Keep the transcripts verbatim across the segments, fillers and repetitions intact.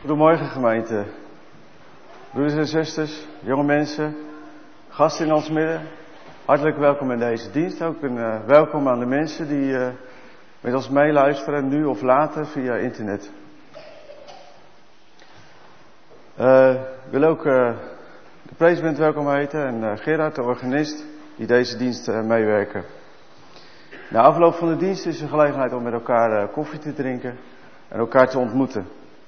Goedemorgen gemeente, broeders en zusters, jonge mensen, gasten in ons midden. Hartelijk welkom in deze dienst. Ook een uh, welkom aan de mensen die uh, met ons meeluisteren, nu of later via internet. Uh, ik wil ook uh, de president welkom heten en uh, Gerard, de organist, die deze dienst uh, meewerken. Na afloop van de dienst is er gelegenheid om met elkaar uh, koffie te drinken en elkaar te ontmoeten.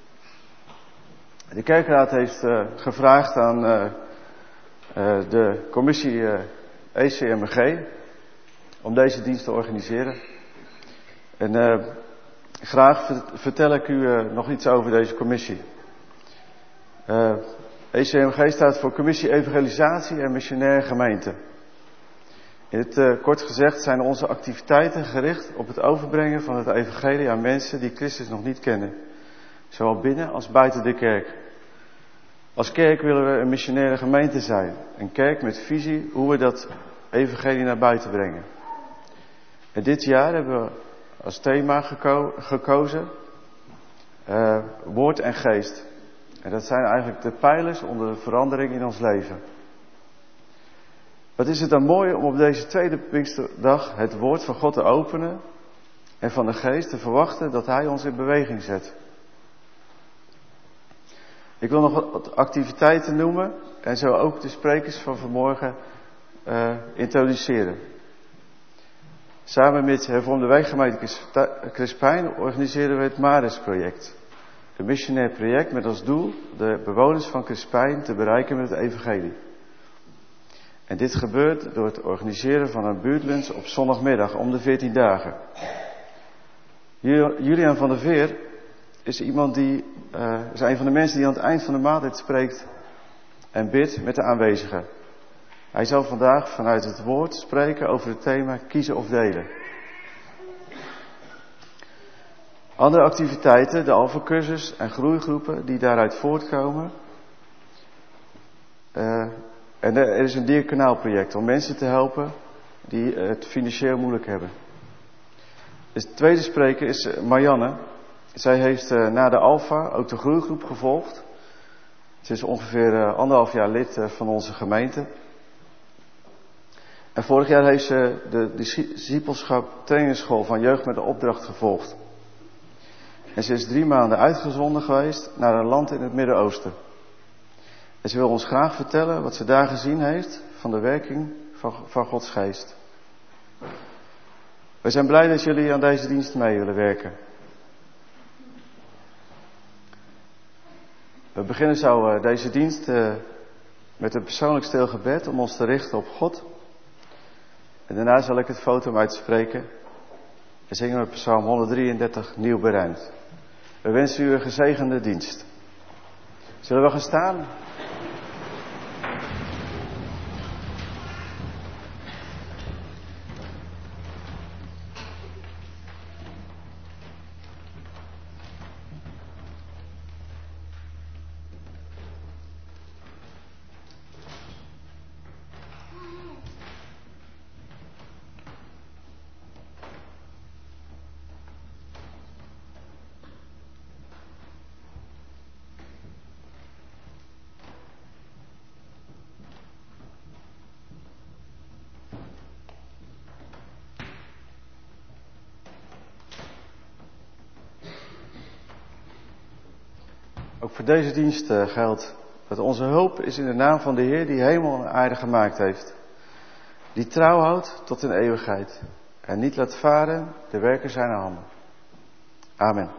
De kerkraad heeft uh, gevraagd aan uh, uh, de commissie uh, E C M G om deze dienst te organiseren. En uh, graag vertel ik u uh, nog iets over deze commissie. Uh, E C M G staat voor Commissie Evangelisatie en Missionaire Gemeente. In het uh, kort gezegd zijn onze activiteiten gericht op het overbrengen van het evangelie aan mensen die Christus nog niet kennen. Zowel binnen als buiten de kerk. Als kerk willen we een missionaire gemeente zijn. Een kerk met visie hoe we dat evangelie naar buiten brengen. En dit jaar hebben we als thema geko- gekozen uh, woord en geest. En dat zijn eigenlijk de pijlers onder de verandering in ons leven. Wat is het dan mooi om op deze tweede Pinksterdag het woord van God te openen en van de geest te verwachten dat hij ons in beweging zet. Ik wil nog wat activiteiten noemen en zo ook de sprekers van vanmorgen uh, introduceren. Samen met Hervormde Wijkgemeente Crispijn organiseren we het Maris-project. Een missionair project met als doel de bewoners van Crispijn te bereiken met het evangelie. En dit gebeurt door het organiseren van een buurtlunch op zondagmiddag om de veertien dagen. Julian van der Veer is iemand die, uh, is een van de mensen die aan het eind van de maaltijd spreekt en bidt met de aanwezigen. Hij zal vandaag vanuit het woord spreken over het thema kiezen of delen. Andere activiteiten, de alfacursus en groeigroepen die daaruit voortkomen. Uh, en er is een dierkanaalproject om mensen te helpen die het financieel moeilijk hebben. Dus de tweede spreker is Marianne. Zij heeft uh, na de Alpha ook de groeigroep gevolgd. Ze is ongeveer uh, anderhalf jaar lid uh, van onze gemeente. En vorig jaar heeft ze de discipelschap trainingsschool van Jeugd met de Opdracht gevolgd. En ze is drie maanden uitgezonden geweest naar een land in het Midden-Oosten. En ze wil ons graag vertellen wat ze daar gezien heeft van de werking van, van Gods geest. We zijn blij dat jullie aan deze dienst mee willen werken. We beginnen zo uh, deze dienst uh, met een persoonlijk stil gebed om ons te richten op God. En daarna zal ik het fotum uitspreken en zingen we Psalm honderddrieëndertig nieuw berijmd. We wensen u een gezegende dienst. Zullen we gaan staan? Ook voor deze dienst uh, geldt dat onze hulp is in de naam van de Heer die hemel en aarde gemaakt heeft. Die trouw houdt tot in eeuwigheid en niet laat varen de werken zijner handen. Amen.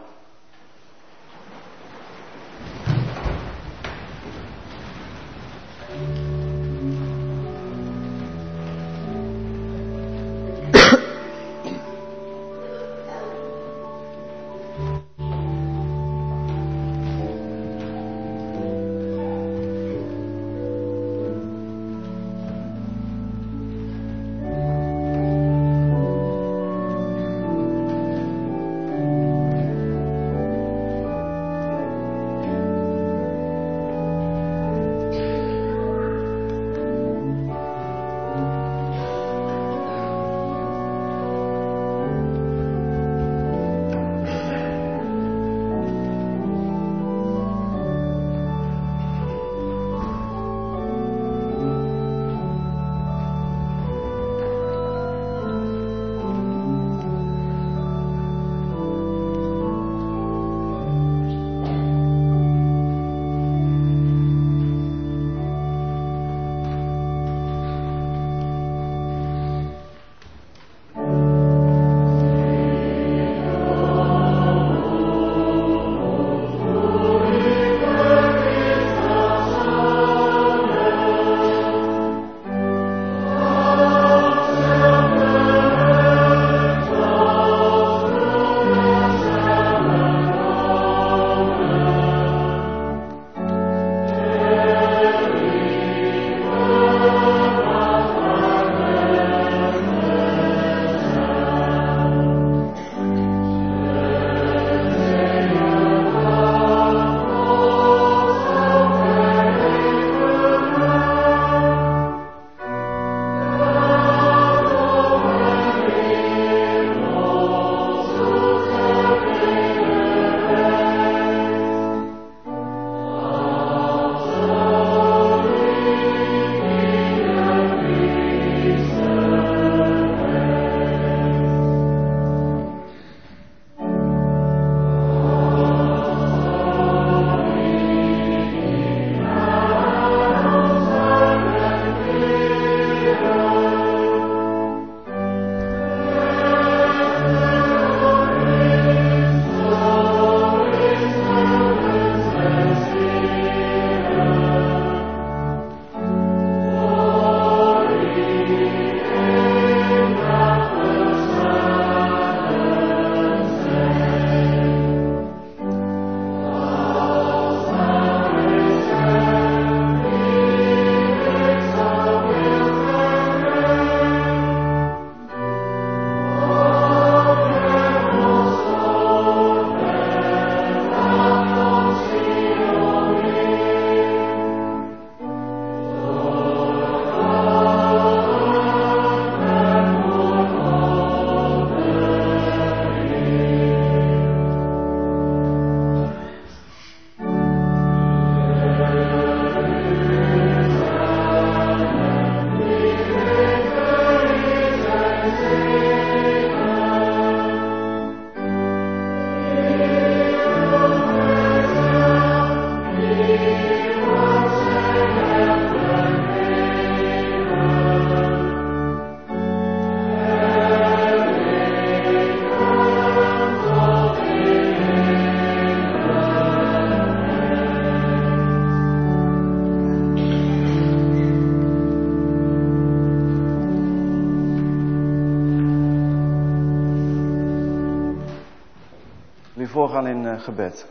voorgaan in uh, gebed.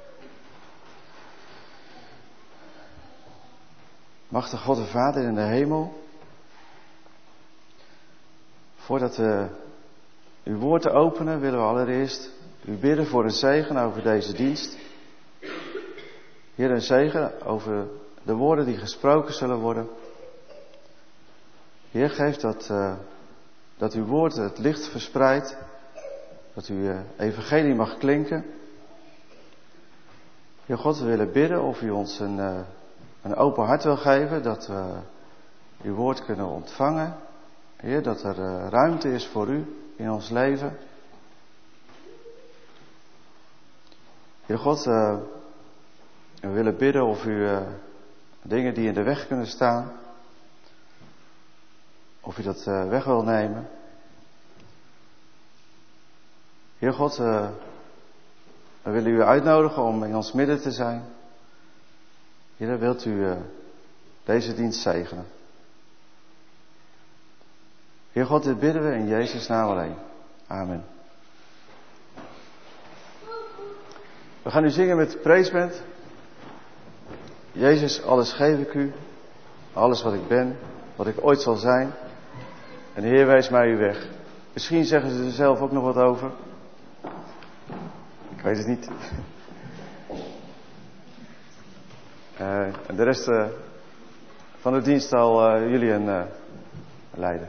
Machtige God en Vader in de hemel, voordat we uw woord te openen, willen we allereerst u bidden voor een zegen over deze dienst. Heer, een zegen over de woorden die gesproken zullen worden. Heer, geef dat, uh, dat uw woord het licht verspreidt, dat uw uh, evangelie mag klinken. Heer God, we willen bidden of u ons een, uh, een open hart wil geven, dat we uw woord kunnen ontvangen. Heer, dat er uh, ruimte is voor u in ons leven. Heer God, uh, we willen bidden of u uh, dingen die in de weg kunnen staan, of u dat uh, weg wil nemen. Heer God, uh, we willen u uitnodigen om in ons midden te zijn. Heer, wilt u uh, deze dienst zegenen. Heer God, dit bidden we in Jezus' naam alleen. Amen. We gaan nu zingen met de praiseband. Jezus, alles geef ik u. Alles wat ik ben, wat ik ooit zal zijn. En de Heer wijst mij uw weg. Misschien zeggen ze er zelf ook nog wat over. Ik weet het niet. Uh, en de rest uh, van de dienst zal uh, jullie een uh, leiden.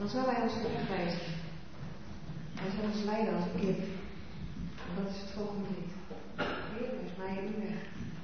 dan zal hij ons de weg wijzen. Hij zal ons leiden als een kind. En dat is het volgende lied. Heer, wees mij in uw weg.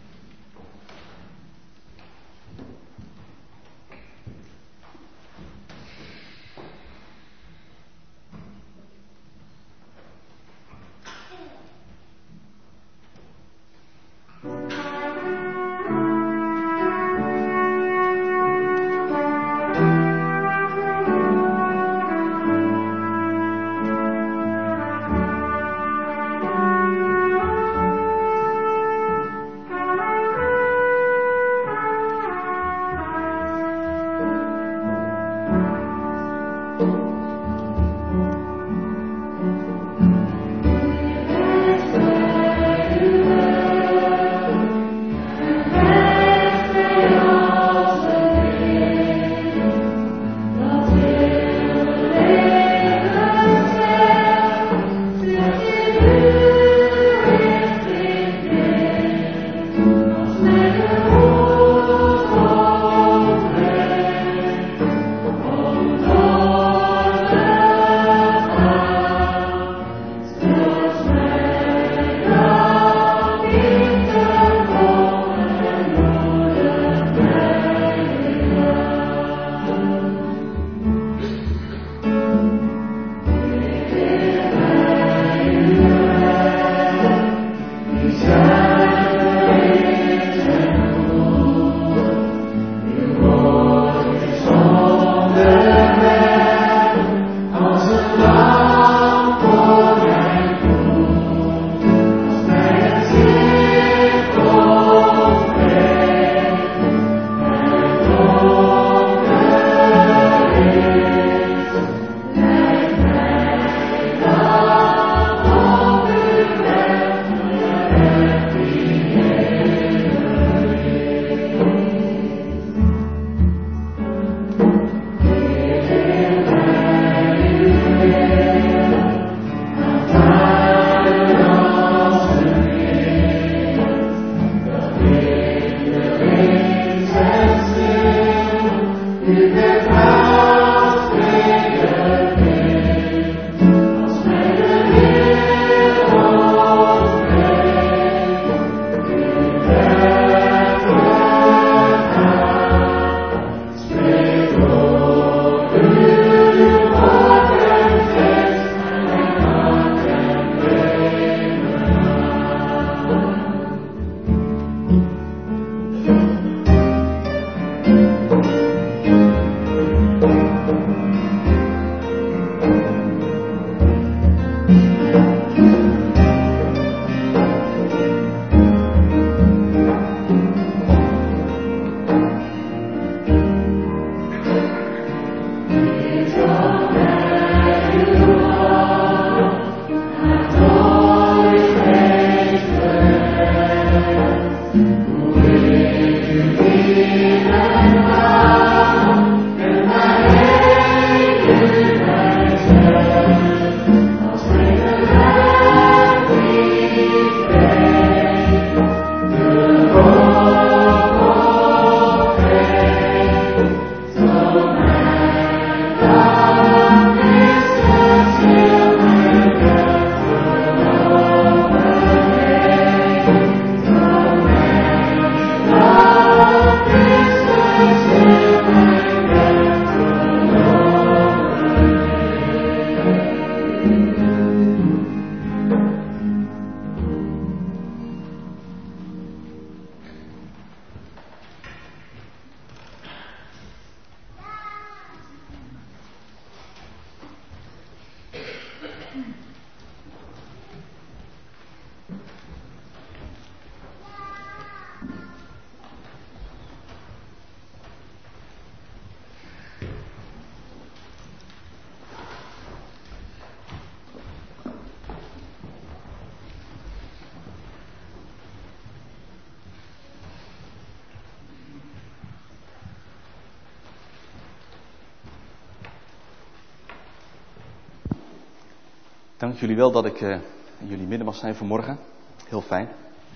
Dank jullie wel dat ik uh, in jullie midden mag zijn vanmorgen. Heel fijn.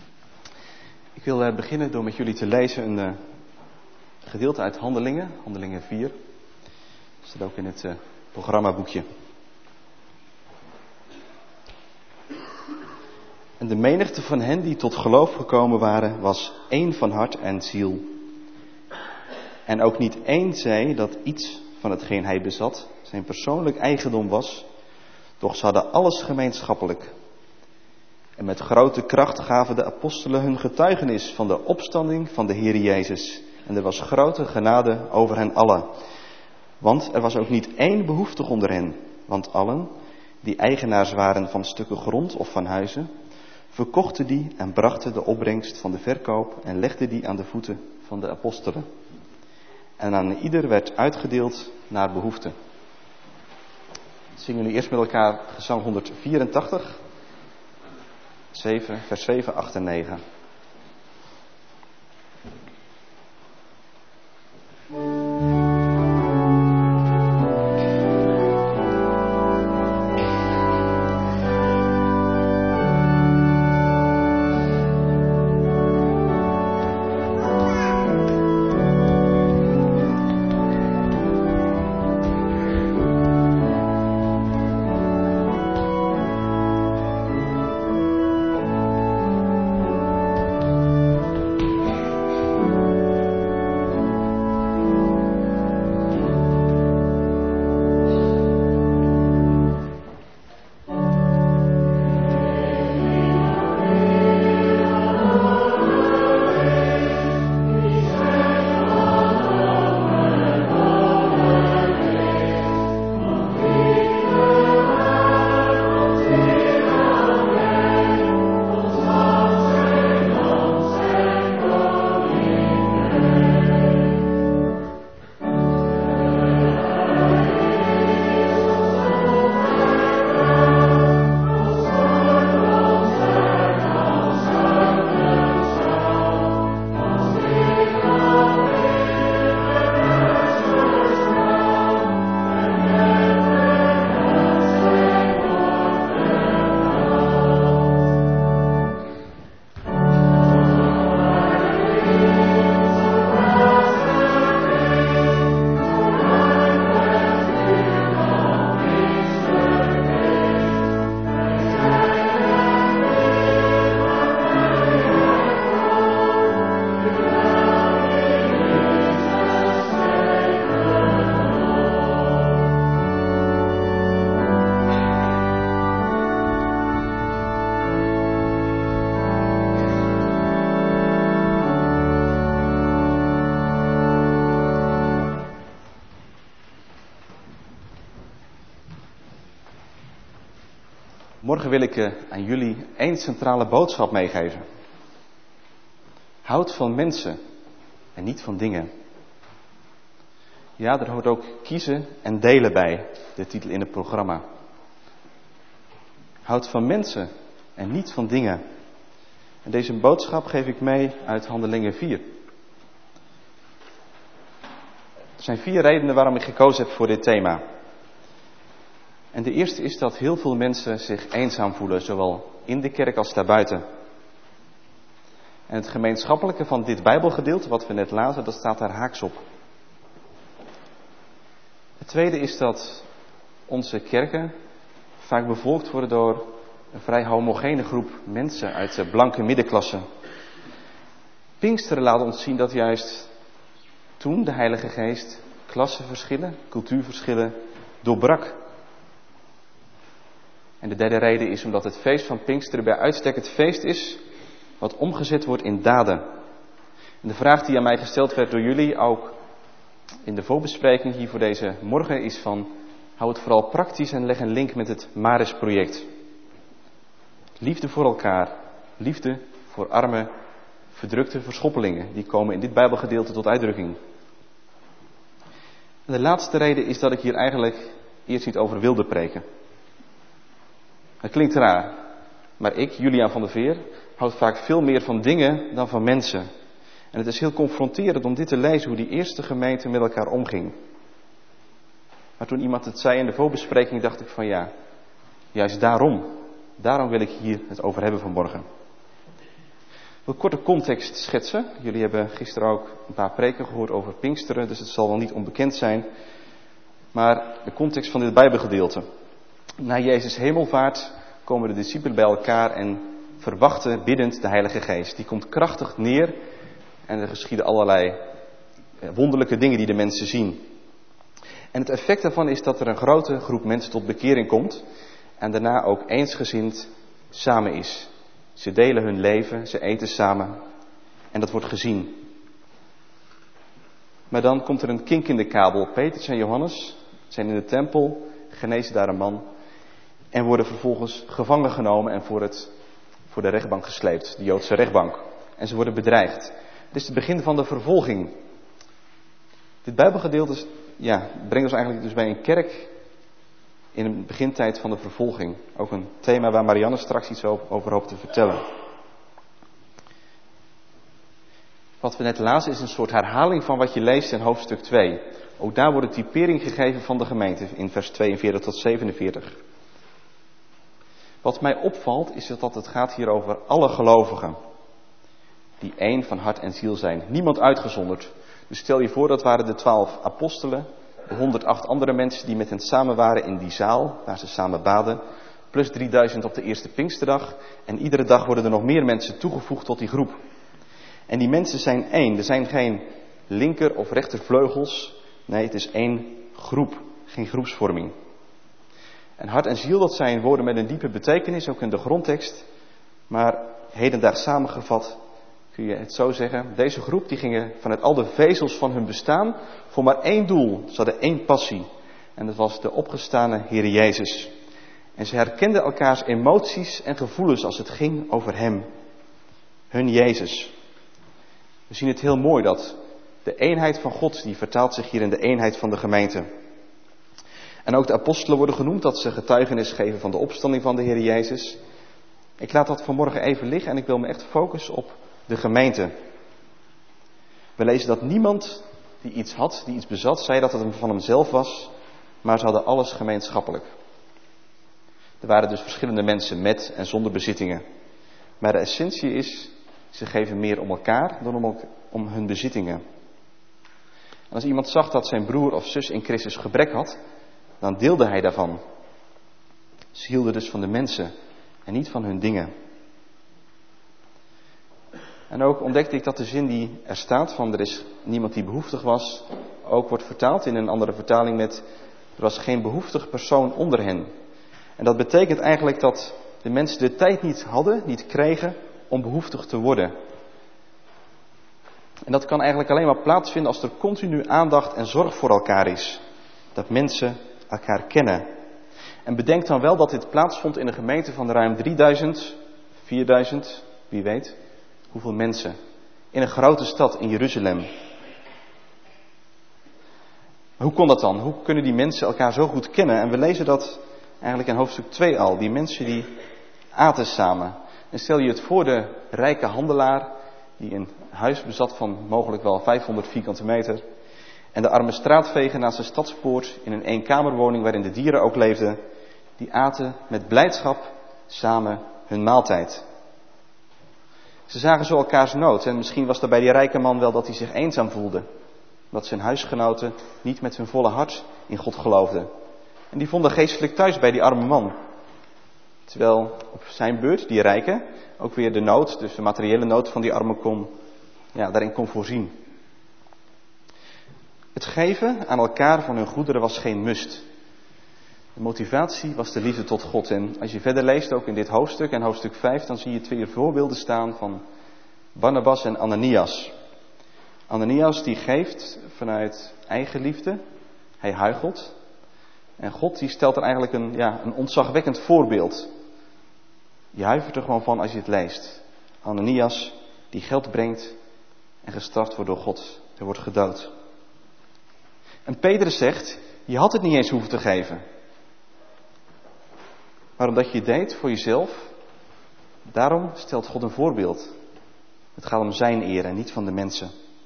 Ik wil uh, beginnen door met jullie te lezen een uh, gedeelte uit Handelingen, Handelingen vier. Dat staat ook in het uh, programmaboekje. En de menigte van hen die tot geloof gekomen waren, was één van hart en ziel. En ook niet één zei dat iets van hetgeen hij bezat zijn persoonlijk eigendom was, doch ze hadden alles gemeenschappelijk. En met grote kracht gaven de apostelen hun getuigenis van de opstanding van de Heer Jezus. En er was grote genade over hen allen. Want er was ook niet één behoeftig onder hen. Want allen, die eigenaars waren van stukken grond of van huizen, verkochten die en brachten de opbrengst van de verkoop en legden die aan de voeten van de apostelen. En aan ieder werd uitgedeeld naar behoefte. Zingen we nu eerst met elkaar gezang honderdvierentachtig, zeven, vers zeven, acht en negen. Morgen wil ik uh, aan jullie één centrale boodschap meegeven. Houd van mensen en niet van dingen. Ja, er hoort ook kiezen en delen bij, de titel in het programma. Houd van mensen en niet van dingen. En deze boodschap geef ik mee uit Handelingen vier. Er zijn vier redenen waarom ik gekozen heb voor dit thema. En de eerste is dat heel veel mensen zich eenzaam voelen, zowel in de kerk als daarbuiten. En het gemeenschappelijke van dit Bijbelgedeelte, wat we net lazen, dat staat daar haaks op. Het tweede is dat onze kerken vaak bevolkt worden door een vrij homogene groep mensen uit de blanke middenklasse. Pinksteren laat ons zien dat juist toen de Heilige Geest klassenverschillen, cultuurverschillen doorbrak. En de derde reden is omdat het feest van Pinksteren bij uitstek het feest is wat omgezet wordt in daden. En de vraag die aan mij gesteld werd door jullie, ook in de voorbespreking hier voor deze morgen, is van: hou het vooral praktisch en leg een link met het Maris-project. Liefde voor elkaar, liefde voor arme, verdrukte verschoppelingen, die komen in dit Bijbelgedeelte tot uitdrukking. En de laatste reden is dat ik hier eigenlijk eerst niet over wilde preken. Het klinkt raar, maar ik, Juliaan van der Veer, houd vaak veel meer van dingen dan van mensen. En het is heel confronterend om dit te lezen, hoe die eerste gemeente met elkaar omging. Maar toen iemand het zei in de voorbespreking, dacht ik van ja, juist daarom, daarom wil ik hier het over hebben vanmorgen. Ik wil korte context schetsen. Jullie hebben gisteren ook een paar preken gehoord over Pinksteren, dus het zal wel niet onbekend zijn. Maar de context van dit Bijbelgedeelte. Na Jezus' hemelvaart komen de discipelen bij elkaar en verwachten biddend de Heilige Geest. Die komt krachtig neer en er geschieden allerlei wonderlijke dingen die de mensen zien. En het effect daarvan is dat er een grote groep mensen tot bekering komt en daarna ook eensgezind samen is. Ze delen hun leven, ze eten samen en dat wordt gezien. Maar dan komt er een kink in de kabel. Petrus en Johannes zijn in de tempel, genezen daar een man en worden vervolgens gevangen genomen en voor, het, voor de rechtbank gesleept, de Joodse rechtbank. En ze worden bedreigd. Het is het begin van de vervolging. Dit Bijbelgedeelte ja, brengt ons eigenlijk dus bij een kerk in de begintijd van de vervolging. Ook een thema waar Marianne straks iets over hoopt te vertellen. Wat we net lazen is een soort herhaling van wat je leest in hoofdstuk twee. Ook daar wordt een typering gegeven van de gemeente in vers tweeënveertig tot zevenenveertig. Wat mij opvalt is dat het gaat hier over alle gelovigen. Die één van hart en ziel zijn. Niemand uitgezonderd. Dus stel je voor dat waren de twaalf apostelen. De honderdacht andere mensen die met hen samen waren in die zaal. Waar ze samen baden. Plus drieduizend op de eerste Pinksterdag. En iedere dag worden er nog meer mensen toegevoegd tot die groep. En die mensen zijn één. Er zijn geen linker of rechtervleugels. Nee, het is één groep. Geen groepsvorming. En hart en ziel, dat zijn woorden met een diepe betekenis, ook in de grondtekst. Maar hedendaags samengevat kun je het zo zeggen. Deze groep die gingen vanuit al de vezels van hun bestaan voor maar één doel. Ze hadden één passie. En dat was de opgestane Heer Jezus. En ze herkenden elkaars emoties en gevoelens als het ging over Hem. Hun Jezus. We zien het heel mooi dat de eenheid van God, die vertaalt zich hier in de eenheid van de gemeente. En ook de apostelen worden genoemd dat ze getuigenis geven van de opstanding van de Heer Jezus. Ik laat dat vanmorgen even liggen en ik wil me echt focussen op de gemeente. We lezen dat niemand die iets had, die iets bezat, zei dat het van hemzelf was, maar ze hadden alles gemeenschappelijk. Er waren dus verschillende mensen met en zonder bezittingen. Maar de essentie is, ze geven meer om elkaar dan om, om hun bezittingen. En als iemand zag dat zijn broer of zus in Christus gebrek had, dan deelde hij daarvan. Ze hielden dus van de mensen en niet van hun dingen. En ook ontdekte ik dat de zin die er staat van er is niemand die behoeftig was, ook wordt vertaald in een andere vertaling met er was geen behoeftig persoon onder hen. En dat betekent eigenlijk dat de mensen de tijd niet hadden, niet kregen om behoeftig te worden. En dat kan eigenlijk alleen maar plaatsvinden als er continu aandacht en zorg voor elkaar is. Dat mensen elkaar kennen. En bedenk dan wel dat dit plaatsvond in een gemeente van ruim drieduizend, vierduizend, wie weet, hoeveel mensen. In een grote stad in Jeruzalem. Hoe kon dat dan? Hoe kunnen die mensen elkaar zo goed kennen? En we lezen dat eigenlijk in hoofdstuk twee al. Die mensen die aten samen. En stel je het voor de rijke handelaar die een huis bezat van mogelijk wel vijfhonderd vierkante meter. En de arme straatveger naast de stadspoort in een eenkamerwoning waarin de dieren ook leefden. Die aten met blijdschap samen hun maaltijd. Ze zagen zo elkaars nood en misschien was er bij die rijke man wel dat hij zich eenzaam voelde. Dat zijn huisgenoten niet met hun volle hart in God geloofden. En die vonden geestelijk thuis bij die arme man. Terwijl op zijn beurt, die rijke, ook weer de nood, dus de materiële nood van die arme kon, ja, daarin kon voorzien. Het geven aan elkaar van hun goederen was geen must. De motivatie was de liefde tot God. En als je verder leest, ook in dit hoofdstuk en hoofdstuk vijf, dan zie je twee voorbeelden staan van Barnabas en Ananias. Ananias die geeft vanuit eigen liefde, hij huichelt. En God die stelt er eigenlijk een, ja, een ontzagwekkend voorbeeld. Je huivert er gewoon van als je het leest. Ananias die geld brengt en gestraft wordt door God. Hij wordt gedood. En Petrus zegt, je had het niet eens hoeven te geven. Maar omdat je het deed voor jezelf, daarom stelt God een voorbeeld. Het gaat om zijn eer en niet van de mensen.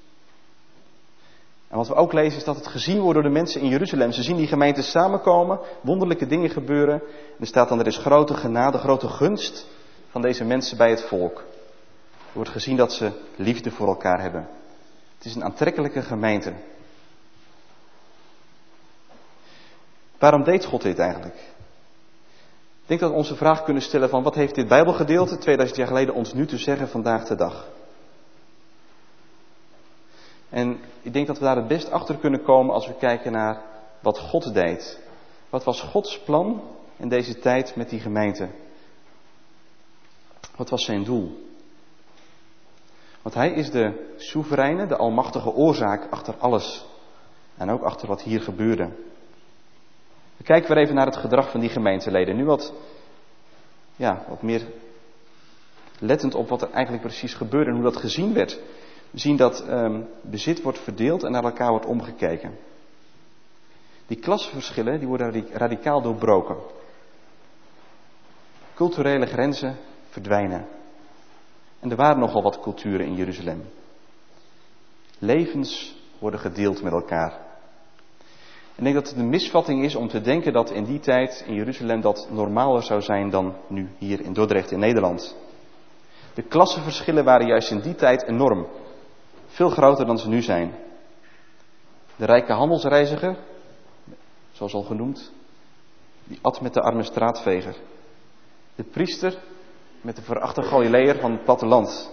En wat we ook lezen is dat het gezien wordt door de mensen in Jeruzalem. Ze zien die gemeenten samenkomen, wonderlijke dingen gebeuren. En er staat dan, er is grote genade, grote gunst van deze mensen bij het volk. Er wordt gezien dat ze liefde voor elkaar hebben. Het is een aantrekkelijke gemeente. Waarom deed God dit eigenlijk? Ik denk dat we onze vraag kunnen stellen van wat heeft dit Bijbelgedeelte tweeduizend jaar geleden ons nu te zeggen vandaag de dag? En ik denk dat we daar het best achter kunnen komen als we kijken naar wat God deed. Wat was Gods plan in deze tijd met die gemeente? Wat was zijn doel? Want hij is de soevereine, de almachtige oorzaak achter alles. En ook achter wat hier gebeurde. We kijken weer even naar het gedrag van die gemeenteleden. Nu wat, ja, wat meer lettend op wat er eigenlijk precies gebeurde en hoe dat gezien werd. We zien dat um, bezit wordt verdeeld en naar elkaar wordt omgekeken. Die klassenverschillen die worden radicaal doorbroken. Culturele grenzen verdwijnen. En er waren nogal wat culturen in Jeruzalem. Levens worden gedeeld met elkaar. En ik denk dat het een misvatting is om te denken dat in die tijd in Jeruzalem dat normaler zou zijn dan nu hier in Dordrecht in Nederland. De klassenverschillen waren juist in die tijd enorm. Veel groter dan ze nu zijn. De rijke handelsreiziger, zoals al genoemd, die at met de arme straatveger. De priester met de verachte Galileër van het platteland.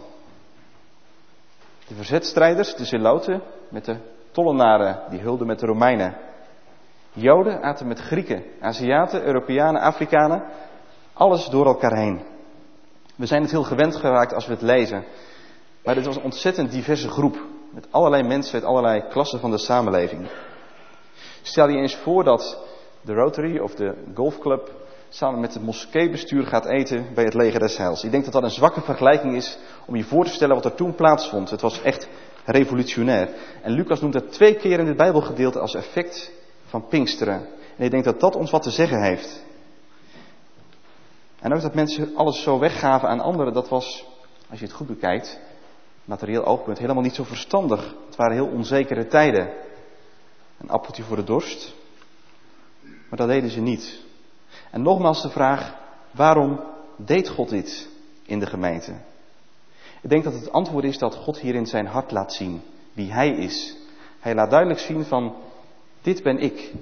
De verzetstrijders, de zeloten, met de tollenaren die hulden met de Romeinen. Joden aten met Grieken, Aziaten, Europeanen, Afrikanen. Alles door elkaar heen. We zijn het heel gewend geraakt als we het lezen. Maar dit was een ontzettend diverse groep. Met allerlei mensen uit allerlei klassen van de samenleving. Stel je eens voor dat de Rotary of de golfclub samen met het moskeebestuur gaat eten bij het leger des Heils. Ik denk dat dat een zwakke vergelijking is om je voor te stellen wat er toen plaatsvond. Het was echt revolutionair. En Lucas noemt dat twee keer in dit Bijbelgedeelte als effect van Pinksteren. En ik denk dat dat ons wat te zeggen heeft. En ook dat mensen alles zo weggaven aan anderen, dat was, als je het goed bekijkt, materieel oogpunt, helemaal niet zo verstandig. Het waren heel onzekere tijden. Een appeltje voor de dorst. Maar dat deden ze niet. En nogmaals de vraag, waarom deed God dit in de gemeente? Ik denk dat het antwoord is dat God hierin zijn hart laat zien wie hij is. Hij laat duidelijk zien van, dit ben ik.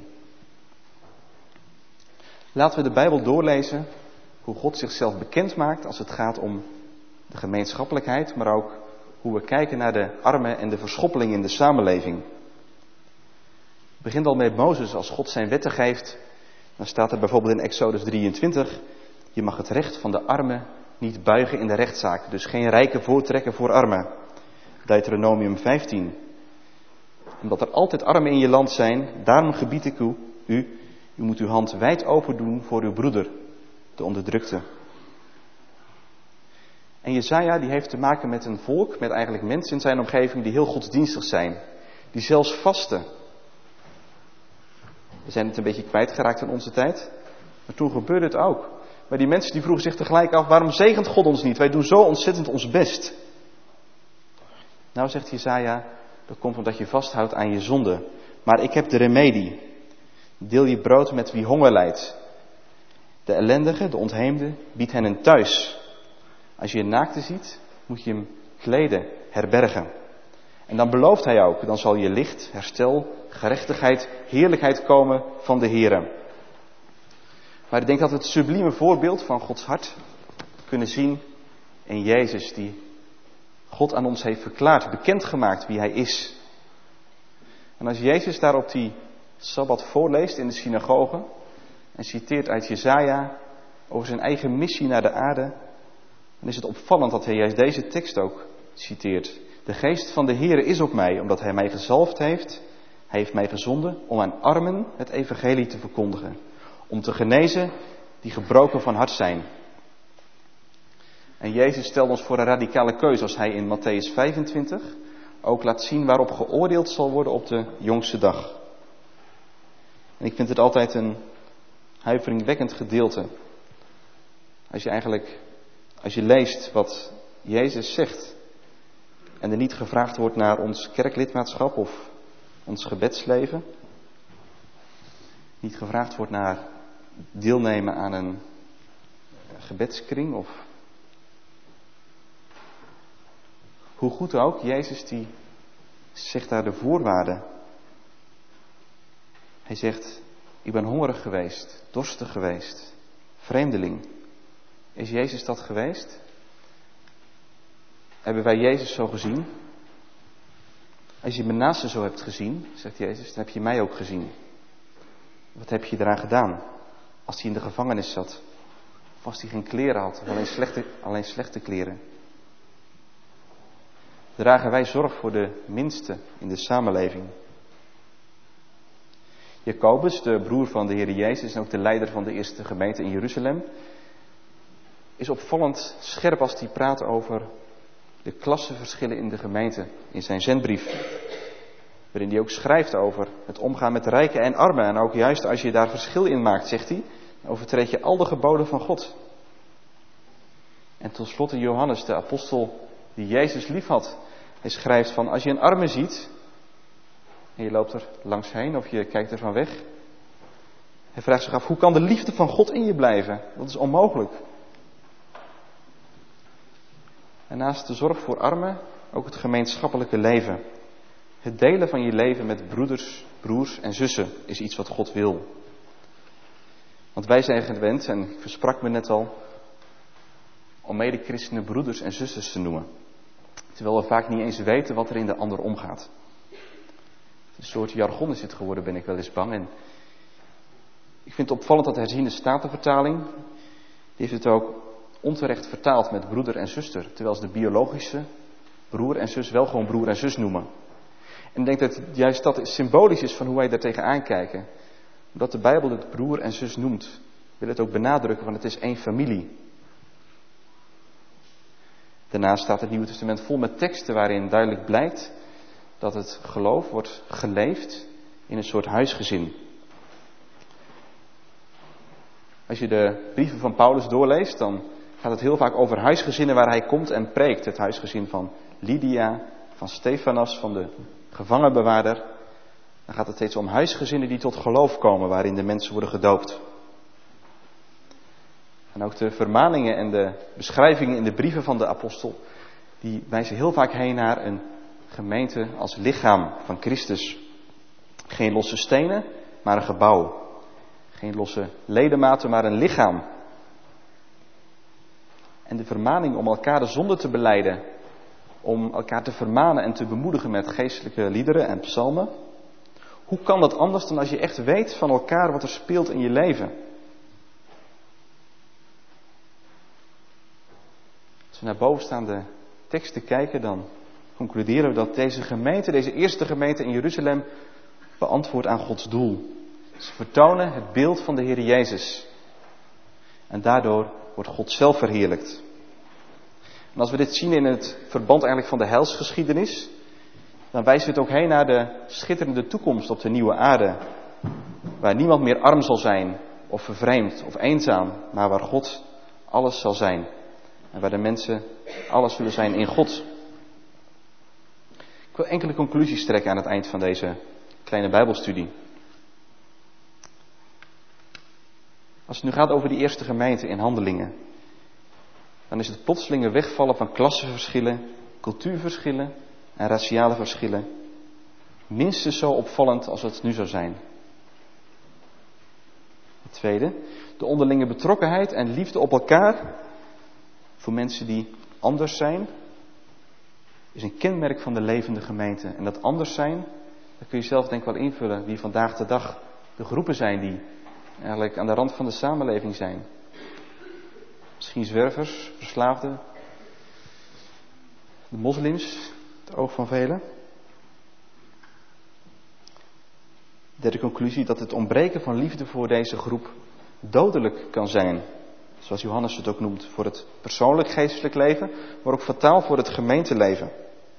Laten we de Bijbel doorlezen hoe God zichzelf bekend maakt als het gaat om de gemeenschappelijkheid, maar ook hoe we kijken naar de armen en de verschoppeling in de samenleving. Het begint al met Mozes, als God zijn wetten geeft, dan staat er bijvoorbeeld in Exodus drieëntwintig, je mag het recht van de armen niet buigen in de rechtszaak, dus geen rijken voortrekken voor armen. Deuteronomium vijftien. Omdat er altijd armen in je land zijn, daarom gebied ik u, u, u moet uw hand wijd open doen voor uw broeder, de onderdrukte. En Jesaja die heeft te maken met een volk, met eigenlijk mensen in zijn omgeving die heel godsdienstig zijn. Die zelfs vasten. We zijn het een beetje kwijtgeraakt in onze tijd. Maar toen gebeurde het ook. Maar die mensen die vroegen zich tegelijk af, waarom zegent God ons niet? Wij doen zo ontzettend ons best. Nou zegt Jesaja, dat komt omdat je vasthoudt aan je zonde. Maar ik heb de remedie. Deel je brood met wie honger lijdt. De ellendige, de ontheemde, biedt hen een thuis. Als je een naakte ziet, moet je hem kleden, herbergen. En dan belooft hij ook, dan zal je licht, herstel, gerechtigheid, heerlijkheid komen van de Here. Maar ik denk dat we het sublieme voorbeeld van Gods hart kunnen zien in Jezus, die God aan ons heeft verklaard, bekendgemaakt wie hij is. En als Jezus daar op die Sabbat voorleest in de synagoge en citeert uit Jesaja over zijn eigen missie naar de aarde, dan is het opvallend dat hij juist deze tekst ook citeert. De geest van de Heere is op mij, omdat hij mij gezalfd heeft. Hij heeft mij gezonden om aan armen het evangelie te verkondigen. Om te genezen die gebroken van hart zijn. En Jezus stelt ons voor een radicale keuze als hij in Matthäus vijfentwintig ook laat zien waarop geoordeeld zal worden op de jongste dag. En ik vind het altijd een huiveringwekkend gedeelte. Als je eigenlijk, als je leest wat Jezus zegt en er niet gevraagd wordt naar ons kerklidmaatschap of ons gebedsleven. Niet gevraagd wordt naar deelnemen aan een gebedskring of hoe goed ook, Jezus die zegt daar de voorwaarden. Hij zegt, Ik ben hongerig geweest, dorstig geweest, vreemdeling. Is Jezus dat geweest? Hebben wij Jezus zo gezien? Als je mijn naaste zo hebt gezien, zegt Jezus, dan heb je mij ook gezien. Wat heb je eraan gedaan? Als hij in de gevangenis zat. Of als hij geen kleren had. Of alleen slechte, alleen slechte kleren. Dragen wij zorg voor de minste in de samenleving. Jacobus, de broer van de Heer Jezus en ook de leider van de eerste gemeente in Jeruzalem, is opvallend scherp als hij praat over de klassenverschillen in de gemeente in zijn zendbrief. Waarin hij ook schrijft over het omgaan met rijken en armen. En ook juist als je daar verschil in maakt, zegt hij, dan overtreed je al de geboden van God. En tot slot Johannes, de apostel die Jezus lief had. Hij schrijft van, als je een arme ziet en je loopt er langs heen of je kijkt er van weg. Hij vraagt zich af, hoe kan de liefde van God in je blijven? Dat is onmogelijk. En naast de zorg voor armen, ook het gemeenschappelijke leven. Het delen van je leven met broeders, broers en zussen is iets wat God wil. Want wij zijn gewend, en ik versprak me net al, om mede-christenen broeders en zusters te noemen. Terwijl we vaak niet eens weten wat er in de ander omgaat. Een soort jargon is het geworden, ben ik wel eens bang. En ik vind het opvallend dat de herziende statenvertaling, die heeft het ook onterecht vertaald met broeder en zuster. Terwijl ze de biologische broer en zus wel gewoon broer en zus noemen. En ik denk dat juist dat symbolisch is van hoe wij daar tegenaan kijken. Omdat de Bijbel het broer en zus noemt, wil het ook benadrukken, want het is één familie. Daarnaast staat het Nieuwe Testament vol met teksten waarin duidelijk blijkt dat het geloof wordt geleefd in een soort huisgezin. Als je de brieven van Paulus doorleest, dan gaat het heel vaak over huisgezinnen waar hij komt en preekt. Het huisgezin van Lydia, van Stefanas, van de gevangenbewaarder. Dan gaat het steeds om huisgezinnen die tot geloof komen, waarin de mensen worden gedoopt. En ook de vermaningen en de beschrijvingen in de brieven van de apostel, die wijzen heel vaak heen naar een gemeente als lichaam van Christus. Geen losse stenen, maar een gebouw. Geen losse ledematen, maar een lichaam. En de vermaning om elkaar de zonde te belijden, om elkaar te vermanen en te bemoedigen met geestelijke liederen en psalmen. Hoe kan dat anders dan als je echt weet van elkaar wat er speelt in je leven? Als we naar bovenstaande teksten kijken, dan concluderen we dat deze gemeente, deze eerste gemeente in Jeruzalem, beantwoordt aan Gods doel. Ze vertonen het beeld van de Heer Jezus. En daardoor wordt God zelf verheerlijkt. En als we dit zien in het verband eigenlijk van de heilsgeschiedenis, dan wijst het ook heen naar de schitterende toekomst op de nieuwe aarde. Waar niemand meer arm zal zijn, of vervreemd, of eenzaam, maar waar God alles zal zijn. En waar de mensen alles zullen zijn in God. Ik wil enkele conclusies trekken aan het eind van deze kleine Bijbelstudie. Als het nu gaat over die eerste gemeente in Handelingen, dan is het plotselinge wegvallen van klassenverschillen, cultuurverschillen en raciale verschillen minstens zo opvallend als het nu zou zijn. Het tweede, de onderlinge betrokkenheid en liefde op elkaar voor mensen die anders zijn, is een kenmerk van de levende gemeente. En dat anders zijn, dat kun je zelf denk ik wel invullen, wie vandaag de dag de groepen zijn die eigenlijk aan de rand van de samenleving zijn. Misschien zwervers, verslaafden, de moslims, het oog van velen. Derde conclusie, dat het ontbreken van liefde voor deze groep dodelijk kan zijn. Zoals Johannes het ook noemt, voor het persoonlijk geestelijk leven, maar ook fataal voor het gemeenteleven.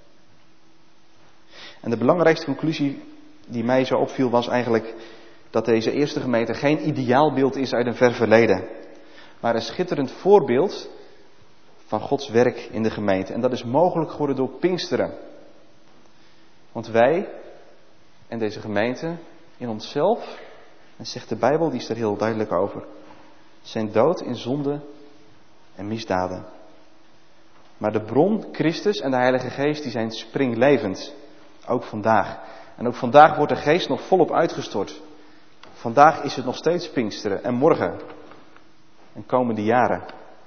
En de belangrijkste conclusie die mij zo opviel was eigenlijk dat deze eerste gemeente geen ideaalbeeld is uit een ver verleden. Maar een schitterend voorbeeld van Gods werk in de gemeente. En dat is mogelijk geworden door Pinksteren. Want wij en deze gemeente in onszelf, en zegt de Bijbel, die is er heel duidelijk over, zijn dood in zonde en misdaden. Maar de bron, Christus en de Heilige Geest, die zijn springlevend. Ook vandaag. En ook vandaag wordt de Geest nog volop uitgestort. Vandaag is het nog steeds Pinksteren en morgen en komende jaren.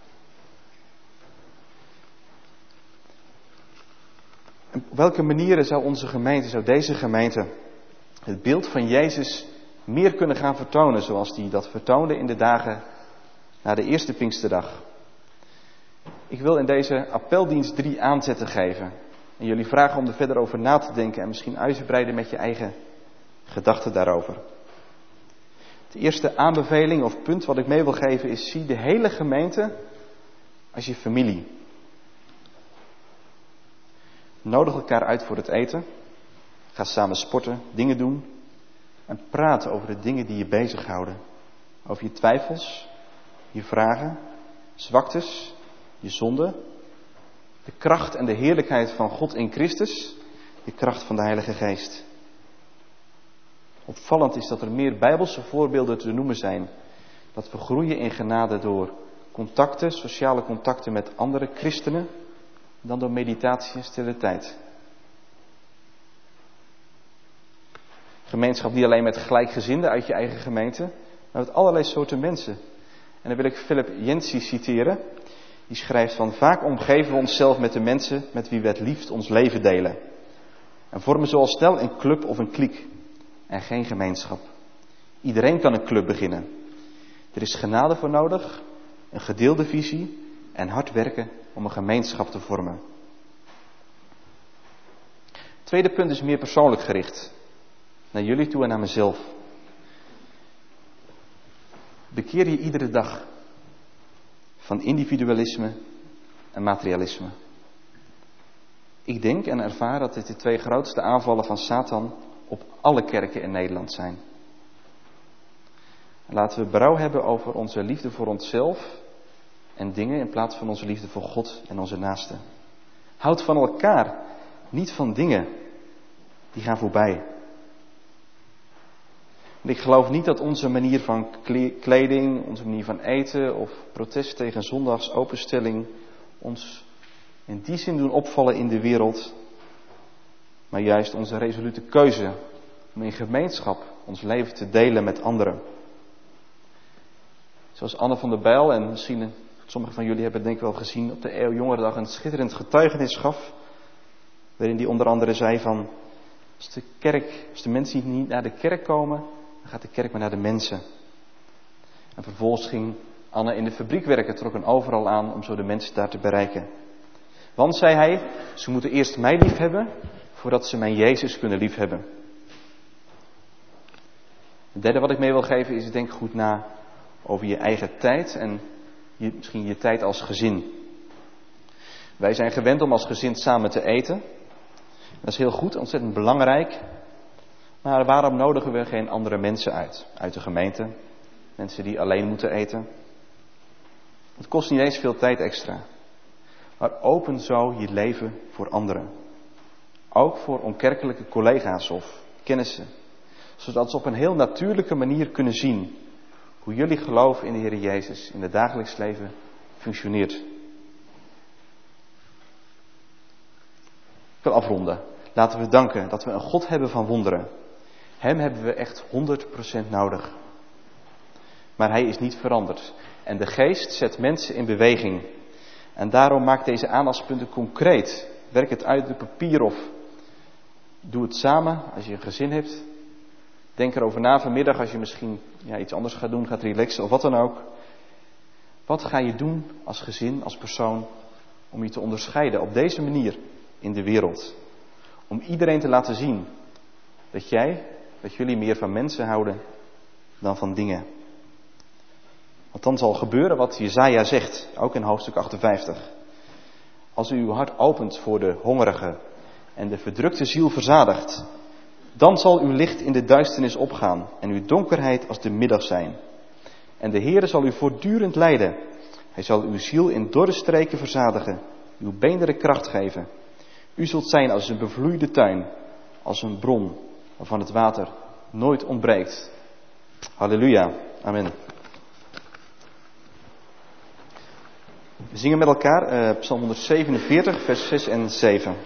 En op welke manieren zou onze gemeente, zou deze gemeente het beeld van Jezus meer kunnen gaan vertonen zoals die dat vertoonde in de dagen na de eerste Pinksterdag? Ik wil in deze appeldienst drie aanzetten geven. En jullie vragen om er verder over na te denken en misschien uitbreiden met je eigen gedachten daarover. De eerste aanbeveling of punt wat ik mee wil geven is: zie de hele gemeente als je familie. Nodig elkaar uit voor het eten. Ga samen sporten, dingen doen. En praat over de dingen die je bezighouden. Over je twijfels, je vragen, zwaktes, je zonden. De kracht en de heerlijkheid van God in Christus. De kracht van de Heilige Geest. Opvallend is dat er meer Bijbelse voorbeelden te noemen zijn. Dat we groeien in genade door contacten, sociale contacten met andere christenen, dan door meditatie en stille tijd. Gemeenschap niet alleen met gelijkgezinden uit je eigen gemeente, maar met allerlei soorten mensen. En dan wil ik Philip Yancey citeren. Die schrijft van: vaak omgeven we onszelf met de mensen met wie we het liefst ons leven delen. En vormen zo al snel een club of een kliek. En geen gemeenschap. Iedereen kan een club beginnen. Er is genade voor nodig, een gedeelde visie en hard werken om een gemeenschap te vormen. Het tweede punt is meer persoonlijk gericht. Naar jullie toe en naar mezelf. Bekeer je iedere dag van individualisme en materialisme. Ik denk en ervaar dat dit de twee grootste aanvallen van Satan op alle kerken in Nederland zijn. Laten we berouw hebben over onze liefde voor onszelf en dingen in plaats van onze liefde voor God en onze naasten. Houd van elkaar, niet van dingen. Die gaan voorbij. En ik geloof niet dat onze manier van kleding, onze manier van eten of protest tegen zondags openstelling ons in die zin doen opvallen in de wereld. Maar juist onze resolute keuze om in gemeenschap ons leven te delen met anderen. Zoals Anne van der Bijl, en misschien sommigen van jullie hebben het denk ik wel gezien, op de Eeuw Jongerendag een schitterend getuigenis gaf. Waarin die onder andere zei van: als de kerk, als de mensen niet naar de kerk komen, dan gaat de kerk maar naar de mensen. En vervolgens ging Anne in de fabriek werken, trok een overal aan om zo de mensen daar te bereiken. Want, zei hij, ze moeten eerst mij lief hebben, voordat ze mijn Jezus kunnen liefhebben. Het derde wat ik mee wil geven is: denk goed na over je eigen tijd en je, misschien je tijd als gezin. Wij zijn gewend om als gezin samen te eten. Dat is heel goed, ontzettend belangrijk. Maar waarom nodigen we geen andere mensen uit? Uit de gemeente. Mensen die alleen moeten eten. Het kost niet eens veel tijd extra. Maar open zo je leven voor anderen. Ook voor onkerkelijke collega's of kennissen. Zodat ze op een heel natuurlijke manier kunnen zien hoe jullie geloof in de Heer Jezus in het dagelijks leven functioneert. Ik wil afronden. Laten we danken dat we een God hebben van wonderen. Hem hebben we echt honderd procent nodig. Maar hij is niet veranderd. En de geest zet mensen in beweging. En daarom maak deze aandachtspunten concreet. Werk het uit op papier of doe het samen als je een gezin hebt. Denk erover na vanmiddag als je misschien ja, iets anders gaat doen, gaat relaxen of wat dan ook. Wat ga je doen als gezin, als persoon, om je te onderscheiden op deze manier in de wereld? Om iedereen te laten zien dat jij, dat jullie meer van mensen houden dan van dingen. Want dan zal gebeuren wat Jesaja zegt, ook in hoofdstuk achtenvijftig. Als u uw hart opent voor de hongerige en de verdrukte ziel verzadigt, dan zal uw licht in de duisternis opgaan en uw donkerheid als de middag zijn. En de Heere zal u voortdurend leiden. Hij zal uw ziel in dorre streken verzadigen, uw beenderen kracht geven. U zult zijn als een bevloeide tuin, als een bron waarvan het water nooit ontbreekt. Halleluja. Amen. We zingen met elkaar uh, Psalm honderdzevenenveertig, vers zes en zeven.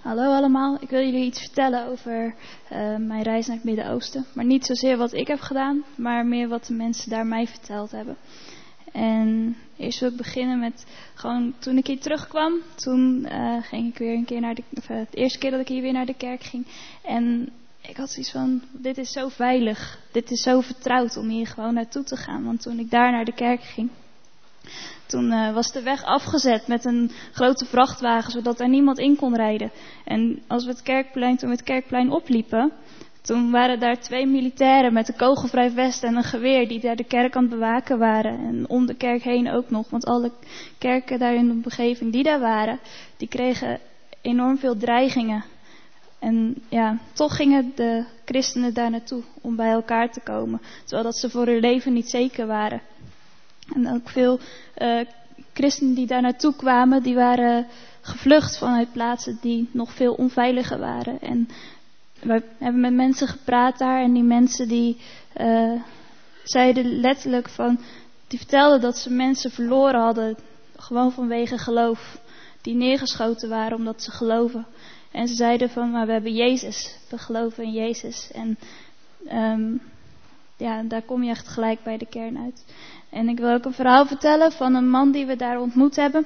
Hallo allemaal, ik wil jullie iets vertellen over uh, mijn reis naar het Midden-Oosten. Maar niet zozeer wat ik heb gedaan, maar meer wat de mensen daar mij verteld hebben. En eerst wil ik beginnen met, gewoon toen ik hier terugkwam, toen uh, ging ik weer een keer naar de, of, uh, de eerste keer dat ik hier weer naar de kerk ging. En ik had zoiets van, dit is zo veilig, dit is zo vertrouwd om hier gewoon naartoe te gaan. Want toen ik daar naar de kerk ging, toen uh, was de weg afgezet met een grote vrachtwagen, zodat er niemand in kon rijden. En als we het kerkplein, toen we het kerkplein opliepen, toen waren daar twee militairen met een kogelvrij vest en een geweer die daar de kerk aan het bewaken waren. En om de kerk heen ook nog, want alle kerken daar in de omgeving die daar waren, die kregen enorm veel dreigingen. En ja, toch gingen de christenen daar naartoe om bij elkaar te komen, terwijl dat ze voor hun leven niet zeker waren. En ook veel uh, christenen die daar naartoe kwamen, die waren gevlucht vanuit plaatsen die nog veel onveiliger waren. En we hebben met mensen gepraat daar en die mensen die uh, zeiden letterlijk van, die vertelden dat ze mensen verloren hadden, gewoon vanwege geloof. Die neergeschoten waren omdat ze geloven. En ze zeiden van, maar we hebben Jezus, we geloven in Jezus. En um, ja, daar kom je echt gelijk bij de kern uit. En ik wil ook een verhaal vertellen van een man die we daar ontmoet hebben.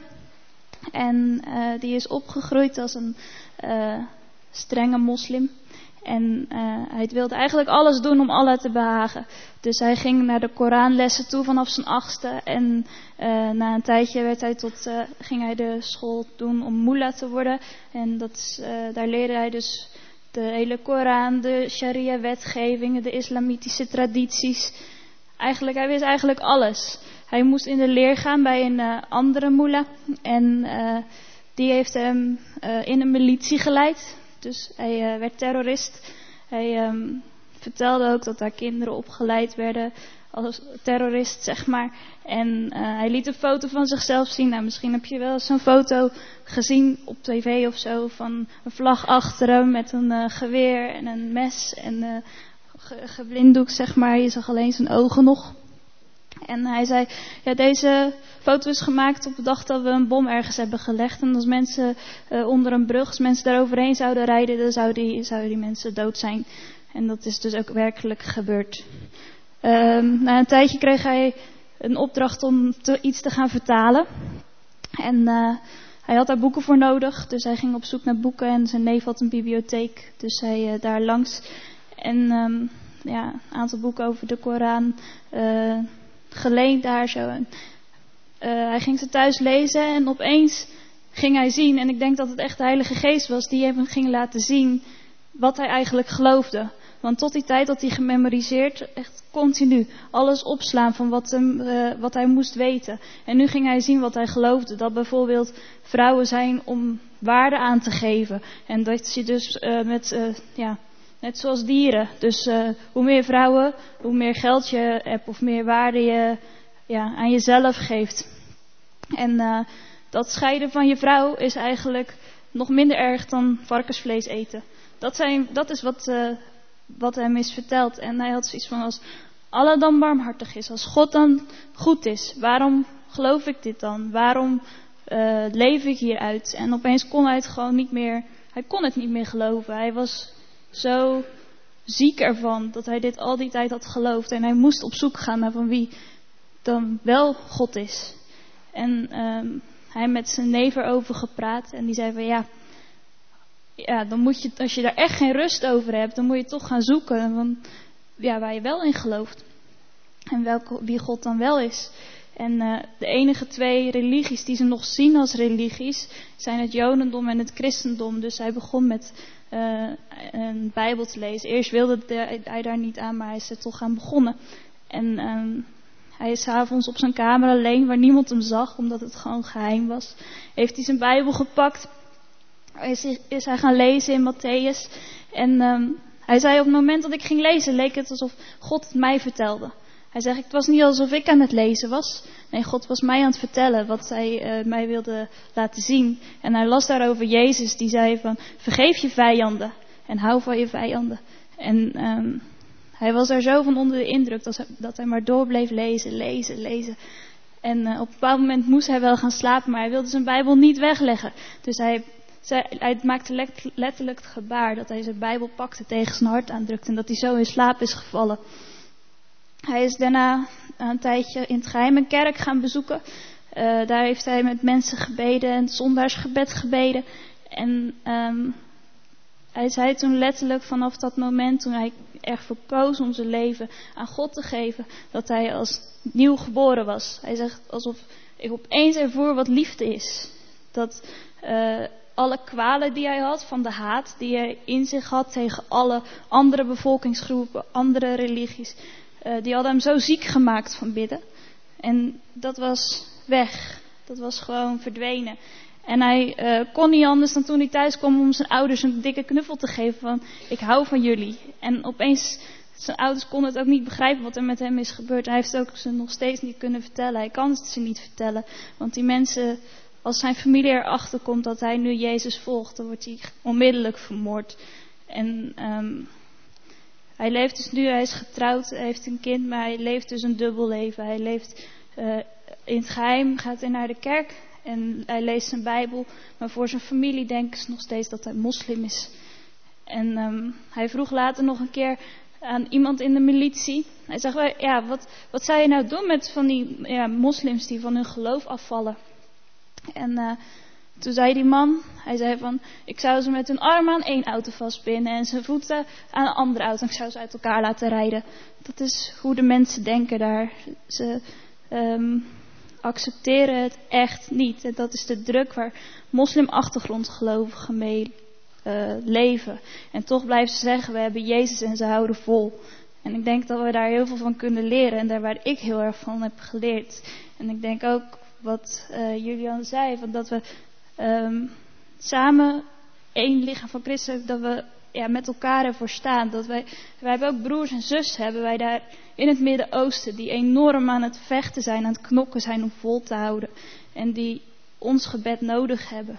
En uh, die is opgegroeid als een uh, strenge moslim. En uh, hij wilde eigenlijk alles doen om Allah te behagen. Dus hij ging naar de Koranlessen toe vanaf zijn achtste. En uh, na een tijdje werd hij tot, uh, ging hij de school doen om mullah te worden. En dat is, uh, daar leerde hij dus de hele Koran, de sharia-wetgevingen, de islamitische tradities. Eigenlijk, hij wist eigenlijk alles. Hij moest in de leer gaan bij een uh, andere mullah. En uh, die heeft hem uh, in een militie geleid. Dus hij uh, werd terrorist. Hij um, vertelde ook dat daar kinderen opgeleid werden als terrorist, zeg maar. En uh, hij liet een foto van zichzelf zien. Nou, misschien heb je wel eens zo'n foto gezien op tv of zo, van een vlag achter hem met een uh, geweer en een mes en uh, ge- geblinddoekt, zeg maar. Je zag alleen zijn ogen nog. En hij zei, ja, deze foto is gemaakt op de dag dat we een bom ergens hebben gelegd. En als mensen uh, onder een brug, als mensen daar overheen zouden rijden, dan zouden die, zouden die mensen dood zijn. En dat is dus ook werkelijk gebeurd. Um, na een tijdje kreeg hij een opdracht om te, iets te gaan vertalen. En uh, hij had daar boeken voor nodig, dus hij ging op zoek naar boeken. En zijn neef had een bibliotheek, dus hij uh, daar langs. En um, ja, een aantal boeken over de Koran uh, geleend daar zo. Uh, hij ging ze thuis lezen en opeens ging hij zien, en ik denk dat het echt de Heilige Geest was die hem ging laten zien wat hij eigenlijk geloofde. Want tot die tijd had hij gememoriseerd, echt continu, alles opslaan van wat, hem, uh, wat hij moest weten. En nu ging hij zien wat hij geloofde. Dat bijvoorbeeld vrouwen zijn om waarde aan te geven. En dat je dus uh, met, uh, ja, net zoals dieren. Dus uh, hoe meer vrouwen, hoe meer geld je hebt of meer waarde je ja, aan jezelf geeft. En uh, dat scheiden van je vrouw is eigenlijk nog minder erg dan varkensvlees eten. Dat, zijn, dat is wat... Uh, wat hem is verteld. En hij had zoiets van, als Allah dan barmhartig is, als God dan goed is, waarom geloof ik dit dan? Waarom uh, leef ik hieruit? En opeens kon hij het gewoon niet meer, hij kon het niet meer geloven. Hij was zo ziek ervan dat hij dit al die tijd had geloofd. En hij moest op zoek gaan naar van wie dan wel God is. En um, hij met zijn neef erover gepraat en die zei van ja, Ja, dan moet je, als je daar echt geen rust over hebt, dan moet je toch gaan zoeken van, ja, waar je wel in gelooft. En welke, wie God dan wel is. En uh, de enige twee religies die ze nog zien als religies, zijn het Jodendom en het Christendom. Dus hij begon met uh, een Bijbel te lezen. Eerst wilde de, hij daar niet aan, maar hij is er toch aan begonnen. En um, hij is 's avonds op zijn kamer alleen, waar niemand hem zag, omdat het gewoon geheim was. Heeft hij zijn Bijbel gepakt. Is, is hij gaan lezen in Matthäus. En um, hij zei, op het moment dat ik ging lezen, leek het alsof God het mij vertelde. Hij zegt, het was niet alsof ik aan het lezen was. Nee, God was mij aan het vertellen wat hij uh, mij wilde laten zien. En hij las daarover Jezus, die zei van, vergeef je vijanden en hou van je vijanden. En um, hij was er zo van onder de indruk dat hij, dat hij maar door bleef lezen, lezen, lezen. En uh, op een bepaald moment moest hij wel gaan slapen, maar hij wilde zijn Bijbel niet wegleggen. Dus hij zij, hij maakte letterlijk het gebaar dat hij zijn Bijbel pakte, tegen zijn hart aandrukte en dat hij zo in slaap is gevallen. Hij is daarna een tijdje in het geheim een kerk gaan bezoeken. Uh, daar heeft hij met mensen gebeden en het zondaarsgebed gebeden. En um, hij zei toen letterlijk vanaf dat moment, toen hij echt voor koos om zijn leven aan God te geven, dat hij als nieuw geboren was. Hij zegt alsof ik opeens ervoer wat liefde is. Dat uh, alle kwalen die hij had, van de haat die hij in zich had tegen alle andere bevolkingsgroepen, andere religies, uh, die hadden hem zo ziek gemaakt van bidden. En dat was weg. Dat was gewoon verdwenen. En hij uh, kon niet anders dan toen hij thuis kwam om zijn ouders een dikke knuffel te geven van ik hou van jullie. En opeens, zijn ouders konden het ook niet begrijpen wat er met hem is gebeurd. Hij heeft het ook ze nog steeds niet kunnen vertellen. Hij kan het ze niet vertellen. Want die mensen, als zijn familie erachter komt dat hij nu Jezus volgt, dan wordt hij onmiddellijk vermoord. En um, hij leeft dus nu, hij is getrouwd, hij heeft een kind, maar hij leeft dus een dubbel leven. Hij leeft uh, in het geheim, gaat hij naar de kerk en hij leest zijn Bijbel. Maar voor zijn familie denken ze nog steeds dat hij moslim is. En um, hij vroeg later nog een keer aan iemand in de militie. Hij zegt, ja, wat, wat zou je nou doen met van die ja, moslims die van hun geloof afvallen? En uh, toen zei die man, hij zei van, ik zou ze met hun armen aan één auto vastbinden en zijn voeten aan een andere auto. En ik zou ze uit elkaar laten rijden. Dat is hoe de mensen denken daar. Ze um, accepteren het echt niet. En dat is de druk waar moslimachtergrondgelovigen mee uh, leven. En toch blijven ze zeggen, we hebben Jezus en ze houden vol. En ik denk dat we daar heel veel van kunnen leren. En daar waar ik heel erg van heb geleerd. En ik denk ook wat uh, Julian zei, van dat we um, samen één lichaam van Christus, dat we ja, met elkaar ervoor staan. Dat wij, wij hebben ook broers en zussen, hebben wij daar in het Midden-Oosten, die enorm aan het vechten zijn, aan het knokken zijn om vol te houden. En die ons gebed nodig hebben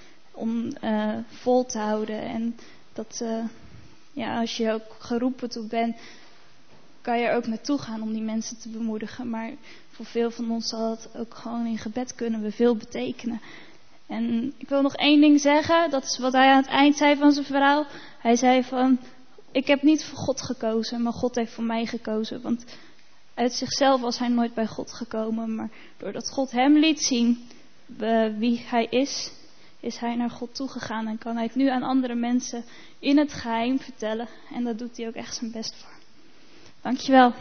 om uh, vol te houden. En dat, uh, ja, als je ook geroepen toe bent, kan je er ook naartoe gaan om die mensen te bemoedigen. Maar voor veel van ons zal het ook gewoon in gebed kunnen we veel betekenen. En ik wil nog één ding zeggen. Dat is wat hij aan het eind zei van zijn verhaal. Hij zei van, ik heb niet voor God gekozen, maar God heeft voor mij gekozen. Want uit zichzelf was hij nooit bij God gekomen. Maar doordat God hem liet zien uh, wie hij is, is hij naar God toegegaan. En kan hij het nu aan andere mensen in het geheim vertellen. En daar doet hij ook echt zijn best voor. Dankjewel.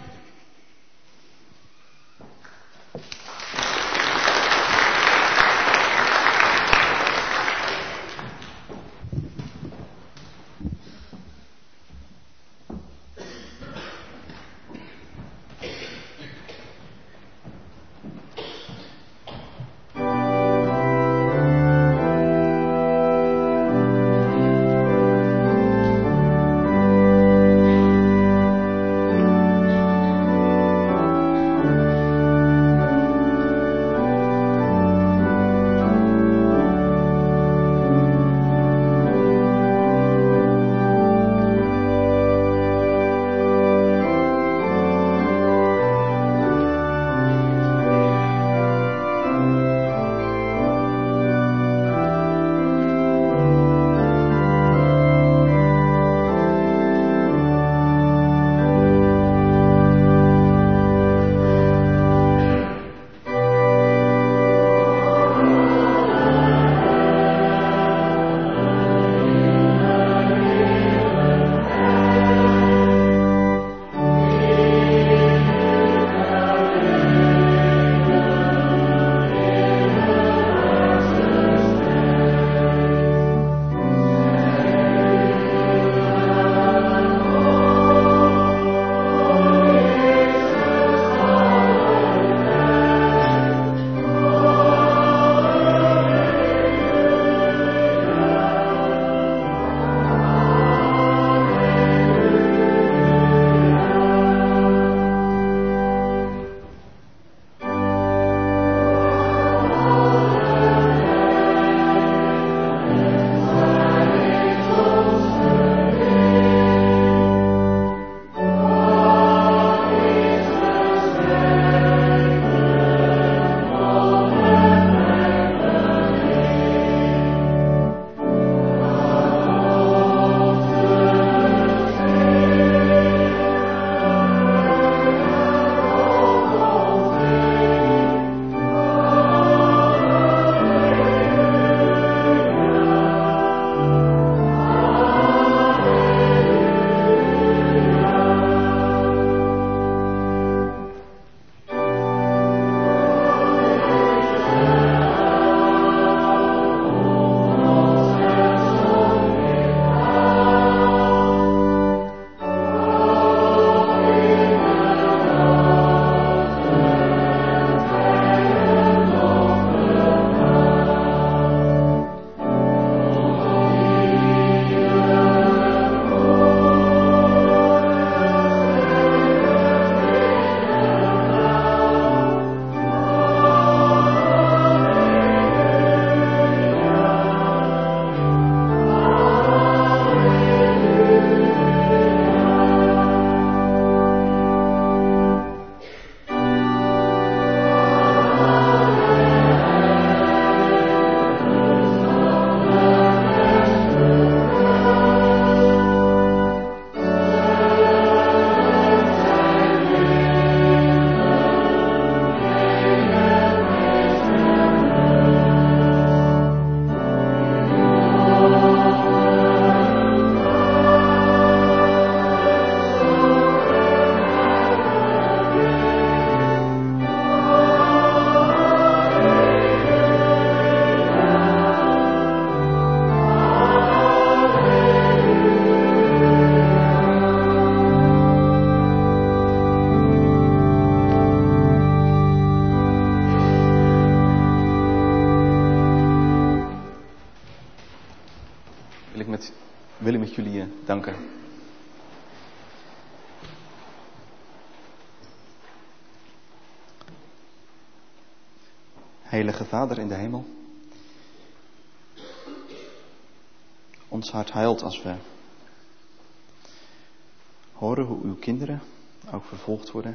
wil ik met, wil ik met jullie danken. Heilige Vader in de hemel, ons hart huilt als we horen hoe uw kinderen ook vervolgd worden.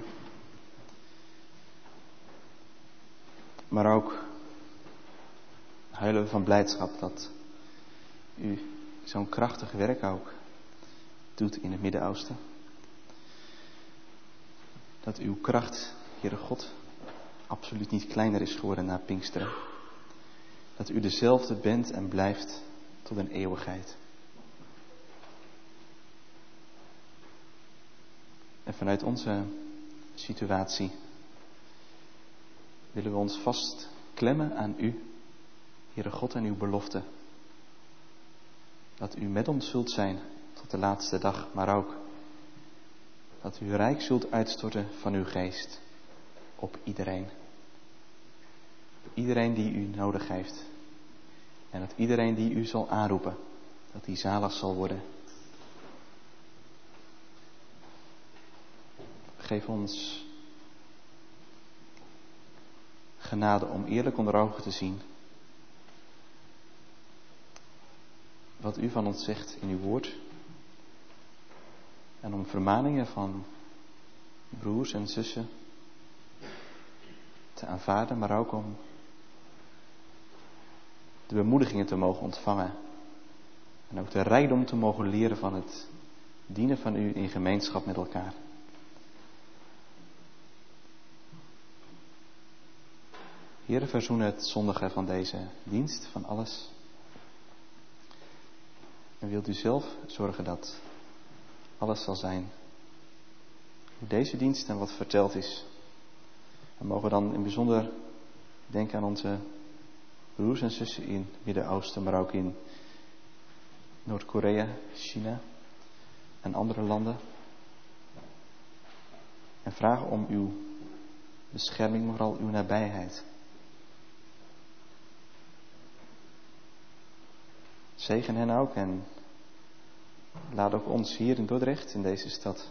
Maar ook huilen we van blijdschap dat u zo'n krachtig werk ook doet in het Midden-Oosten. Dat uw kracht, Heere God, absoluut niet kleiner is geworden na Pinksteren. Dat u dezelfde bent en blijft tot een eeuwigheid. En vanuit onze situatie willen we ons vastklemmen aan u, Heere God, en uw belofte. Dat u met ons zult zijn tot de laatste dag, maar ook dat u rijk zult uitstorten van uw geest op iedereen. Op iedereen die u nodig heeft. En dat iedereen die u zal aanroepen, dat die zalig zal worden. Geef ons genade om eerlijk onder ogen te zien wat u van ons zegt in uw woord. En om vermaningen van broers en zussen te aanvaarden, maar ook om de bemoedigingen te mogen ontvangen. En ook de rijkdom te mogen leren van het dienen van u in gemeenschap met elkaar. Heere, verzoen het zondige van deze dienst, van alles. En wilt u zelf zorgen dat alles zal zijn hoe deze dienst en wat verteld is. En mogen we dan in bijzonder denken aan onze broers en zussen in het Midden-Oosten, maar ook in Noord-Korea, China en andere landen. En vragen om uw bescherming, maar vooral uw nabijheid. Zegen hen ook en laat ook ons hier in Dordrecht, in deze stad,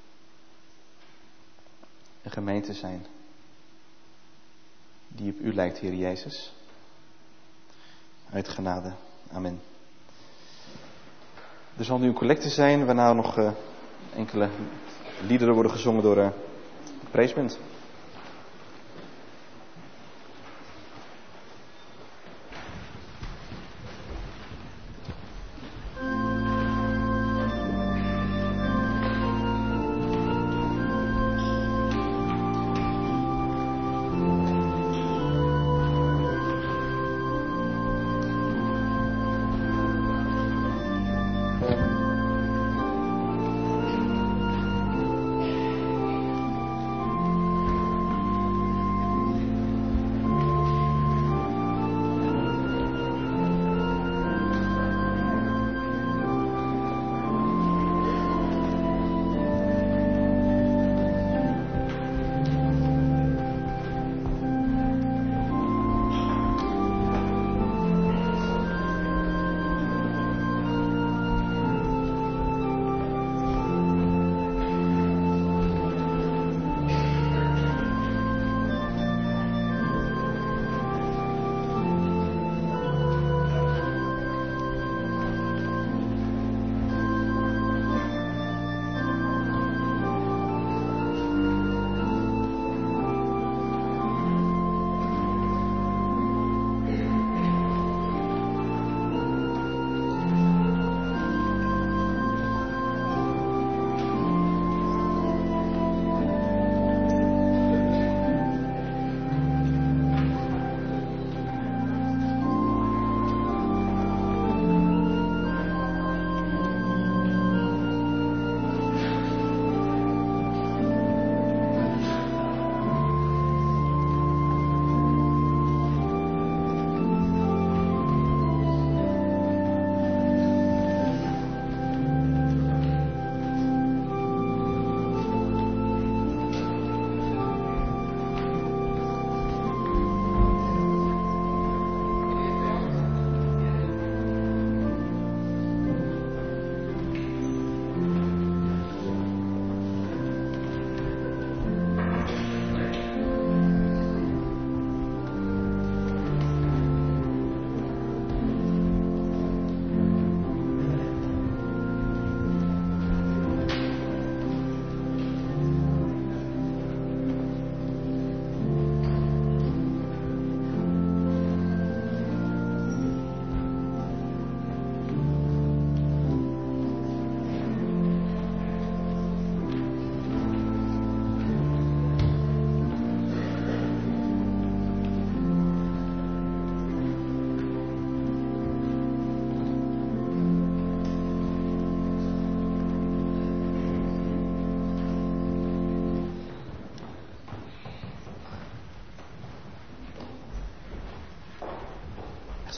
een gemeente zijn die op u lijkt, Heer Jezus. Uit genade. Amen. Er zal nu een collecte zijn, waarna nog uh, enkele liederen worden gezongen door uh, de preesband.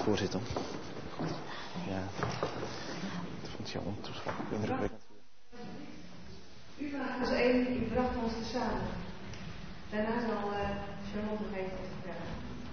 voorzitter. Ja. Dat vond je ontoeschouwelijk. U vraagt ons één, u bracht ons te samen. Daarna zal uh, Charlotte nog even wat vertellen.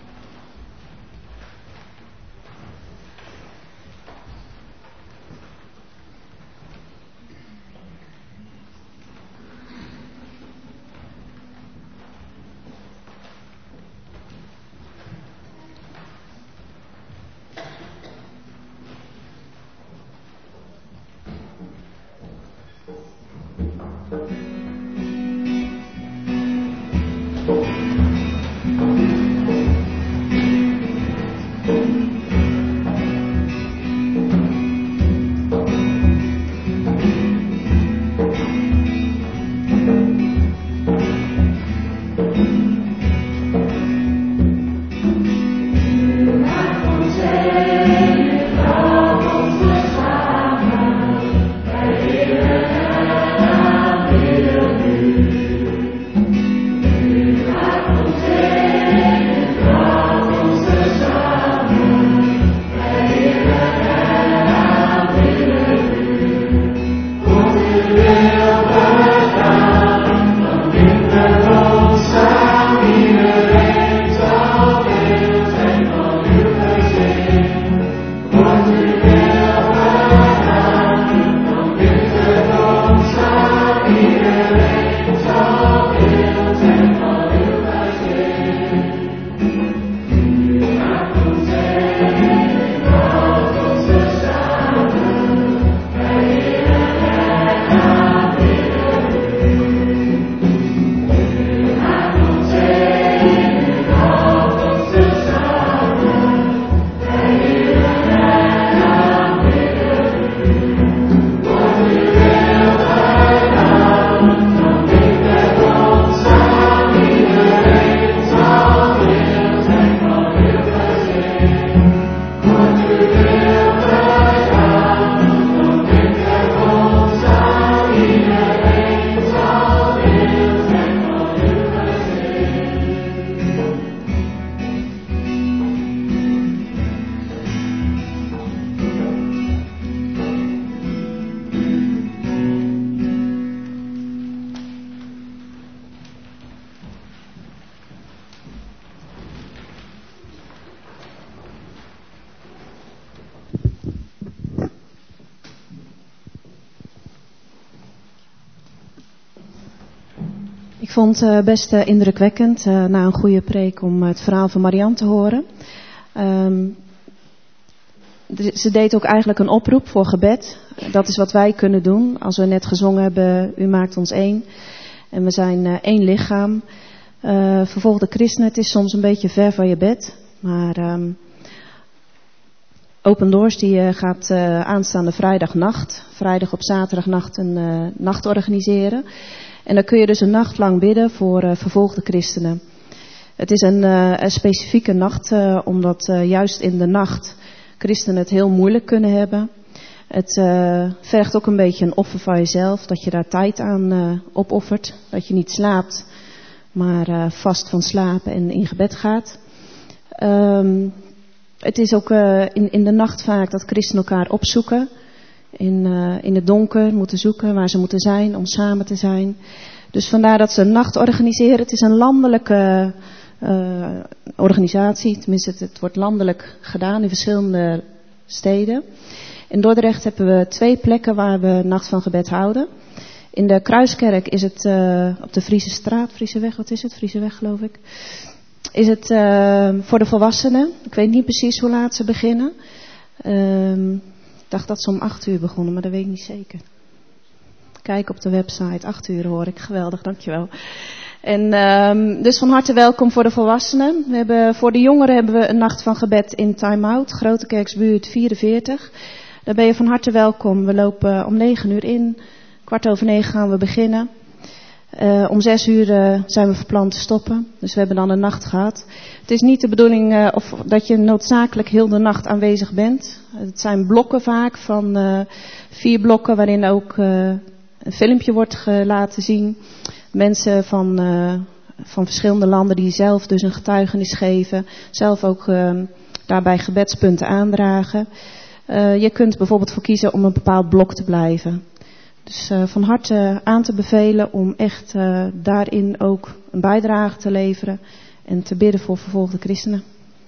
Ik vond het uh, best uh, indrukwekkend uh, na een goede preek om uh, het verhaal van Marianne te horen. Um, de, ze deed ook eigenlijk een oproep voor gebed. Dat is wat wij kunnen doen. Als we net gezongen hebben, u maakt ons één. En we zijn uh, één lichaam. Uh, vervolgde christenen, het is soms een beetje ver van je bed. Maar um, Open Doors die uh, gaat uh, aanstaande vrijdagnacht, vrijdag op zaterdagnacht een uh, nacht organiseren. En dan kun je dus een nacht lang bidden voor uh, vervolgde christenen. Het is een, uh, een specifieke nacht, uh, omdat uh, juist in de nacht christenen het heel moeilijk kunnen hebben. Het uh, vergt ook een beetje een offer van jezelf, dat je daar tijd aan uh, opoffert. Dat je niet slaapt, maar uh, vast van slapen en in gebed gaat. Um, het is ook uh, in, in de nacht vaak dat christenen elkaar opzoeken. In, uh, in het donker moeten zoeken waar ze moeten zijn om samen te zijn. Dus vandaar dat ze een nacht organiseren. Het is een landelijke uh, organisatie. Tenminste, het, het wordt landelijk gedaan in verschillende steden. In Dordrecht hebben we twee plekken waar we Nacht van Gebed houden. In de Kruiskerk is het uh, op de Friese straat, Friese weg, wat is het? Friese weg geloof ik. Is het uh, voor de volwassenen. Ik weet niet precies hoe laat ze beginnen. Uh, ik dacht dat ze om acht uur begonnen, maar dat weet ik niet zeker. Kijk op de website, acht uur hoor ik. Geweldig, dankjewel. En um, dus van harte welkom voor de volwassenen. We hebben, voor de jongeren hebben we een nacht van gebed in Time Out, Grote Kerksbuurt vierenveertig. Daar ben je van harte welkom. We lopen om negen uur in. Kwart over negen gaan we beginnen. Uh, om zes uur uh, zijn we verpland te stoppen. Dus we hebben dan een nacht gehad. Het is niet de bedoeling uh, of dat je noodzakelijk heel de nacht aanwezig bent. Het zijn blokken vaak van uh, vier blokken waarin ook uh, een filmpje wordt laten zien. Mensen van, uh, van verschillende landen die zelf dus een getuigenis geven. Zelf ook uh, daarbij gebedspunten aandragen. Uh, je kunt bijvoorbeeld voor kiezen om een bepaald blok te blijven. Dus uh, van harte aan te bevelen om echt uh, daarin ook een bijdrage te leveren en te bidden voor vervolgde christenen.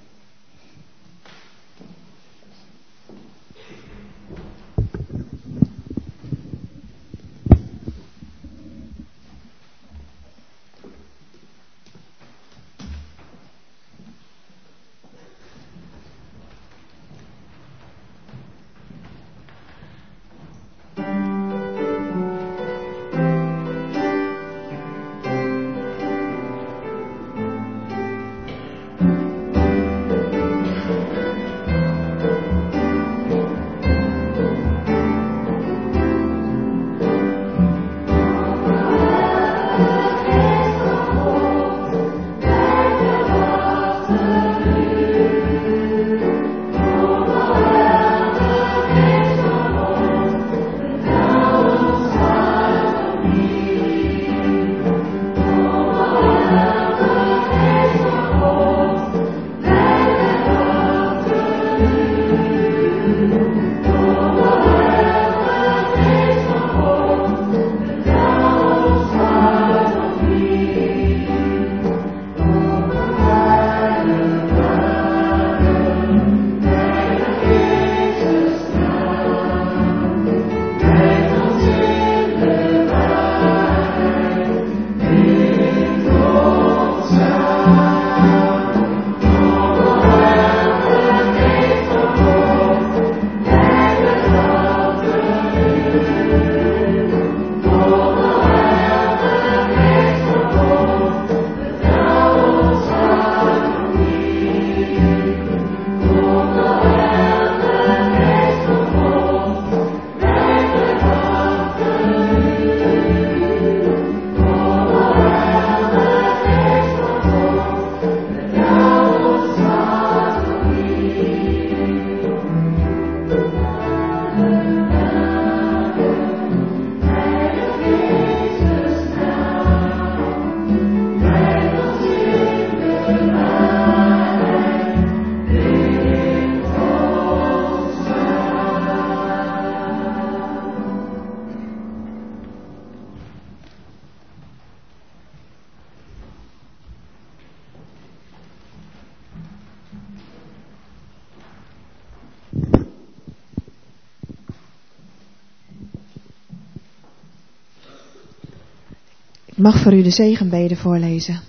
Ik mag voor u de zegenbede voorlezen.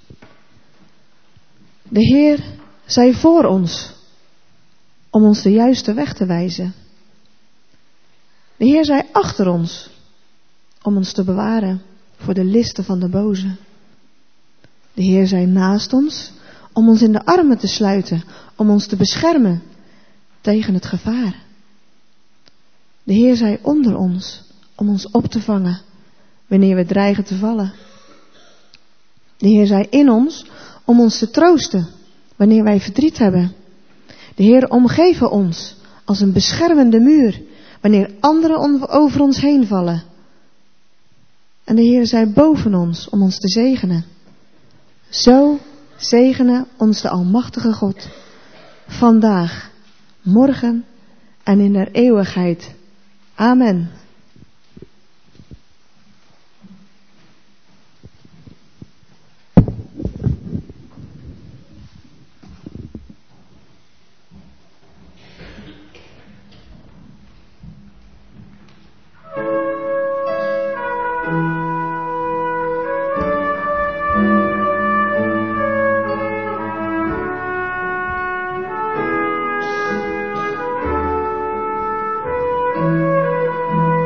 De Heer zij voor ons, om ons de juiste weg te wijzen. De Heer zij achter ons, om ons te bewaren voor de listen van de boze. De Heer zij naast ons, om ons in de armen te sluiten, om ons te beschermen tegen het gevaar. De Heer zij onder ons, om ons op te vangen wanneer we dreigen te vallen. De Heer zij in ons, om ons te troosten wanneer wij verdriet hebben. De Heer omgeven ons als een beschermende muur wanneer anderen over ons heen vallen. En de Heer zij boven ons om ons te zegenen. Zo zegene ons de Almachtige God, vandaag, morgen en in der eeuwigheid. Amen. Thank you.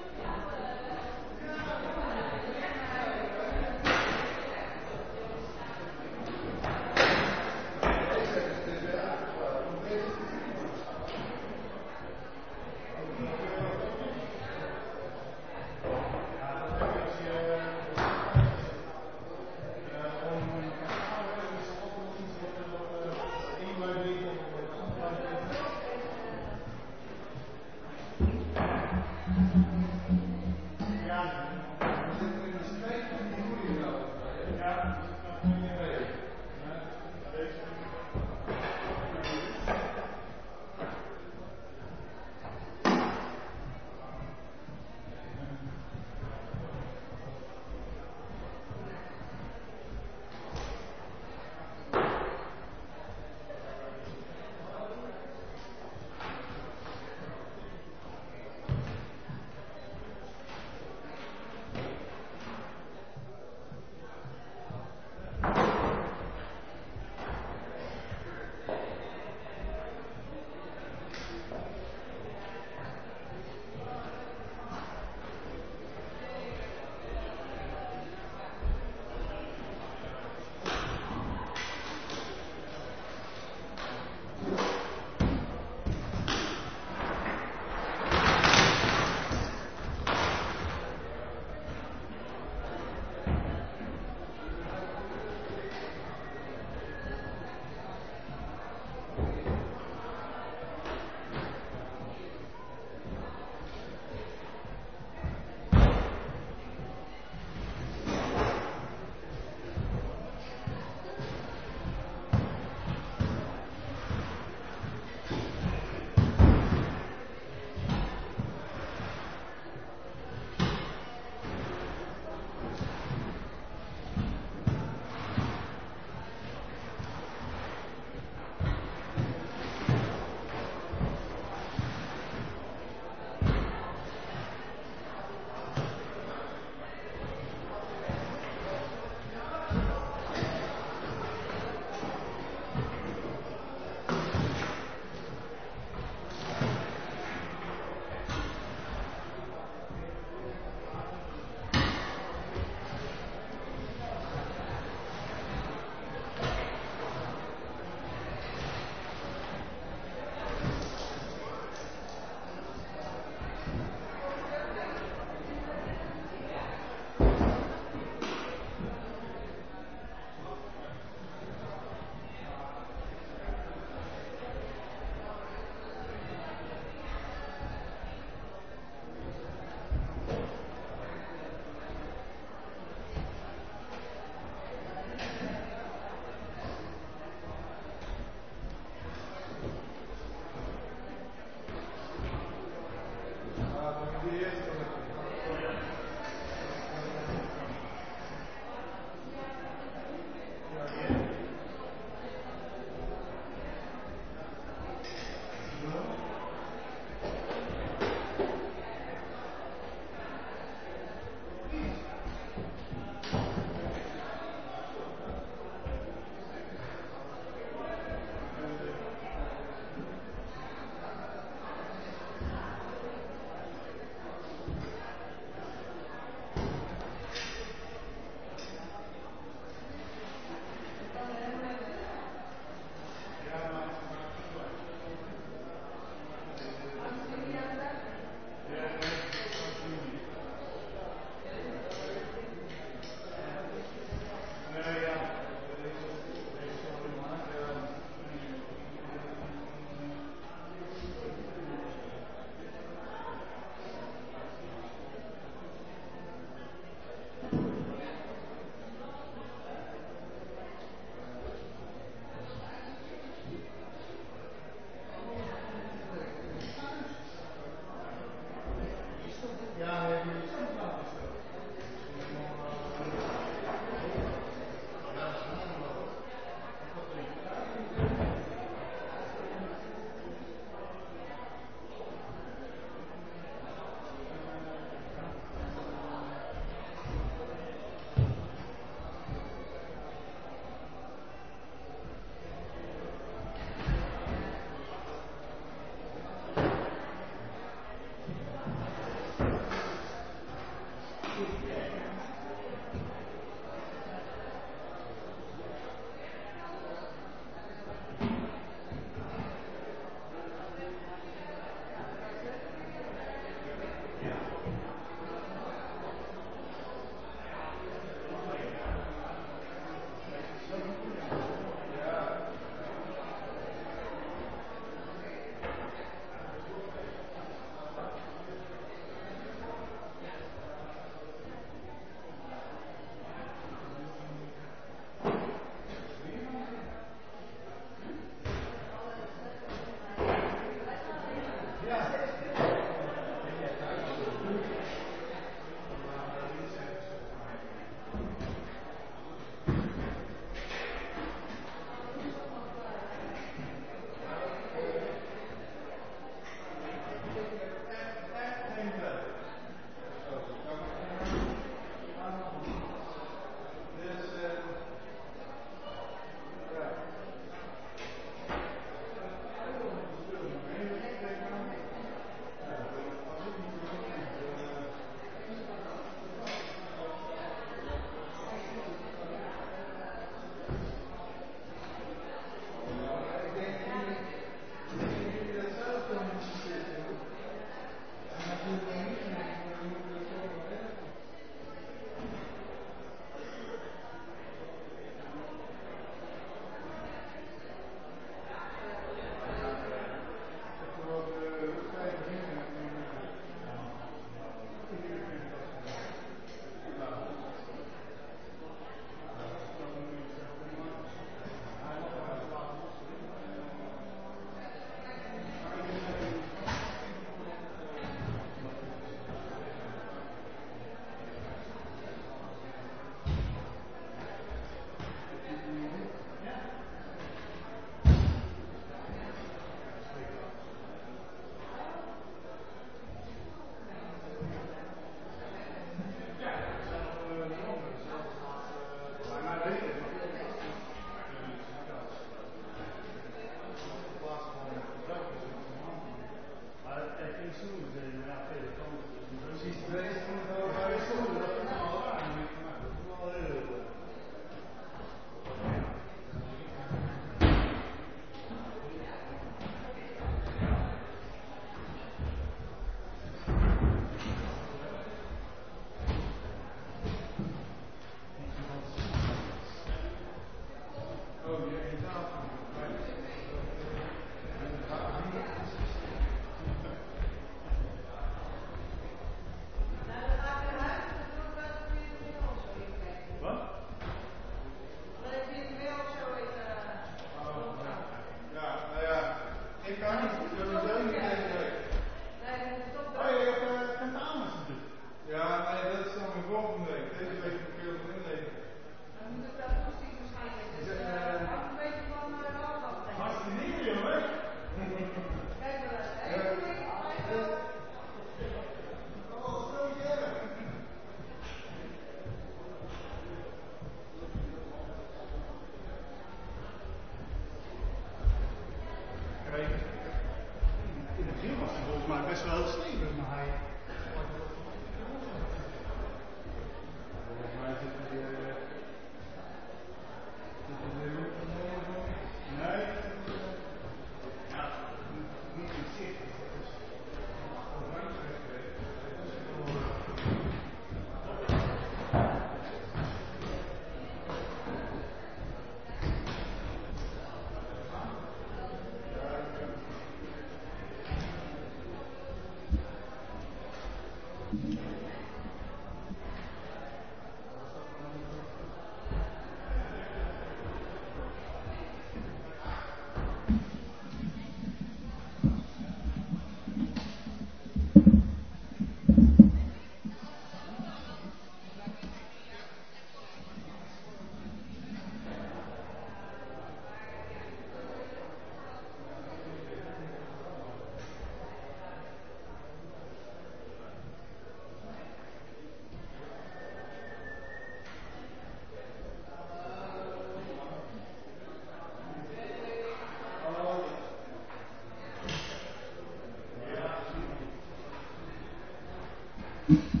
Amen.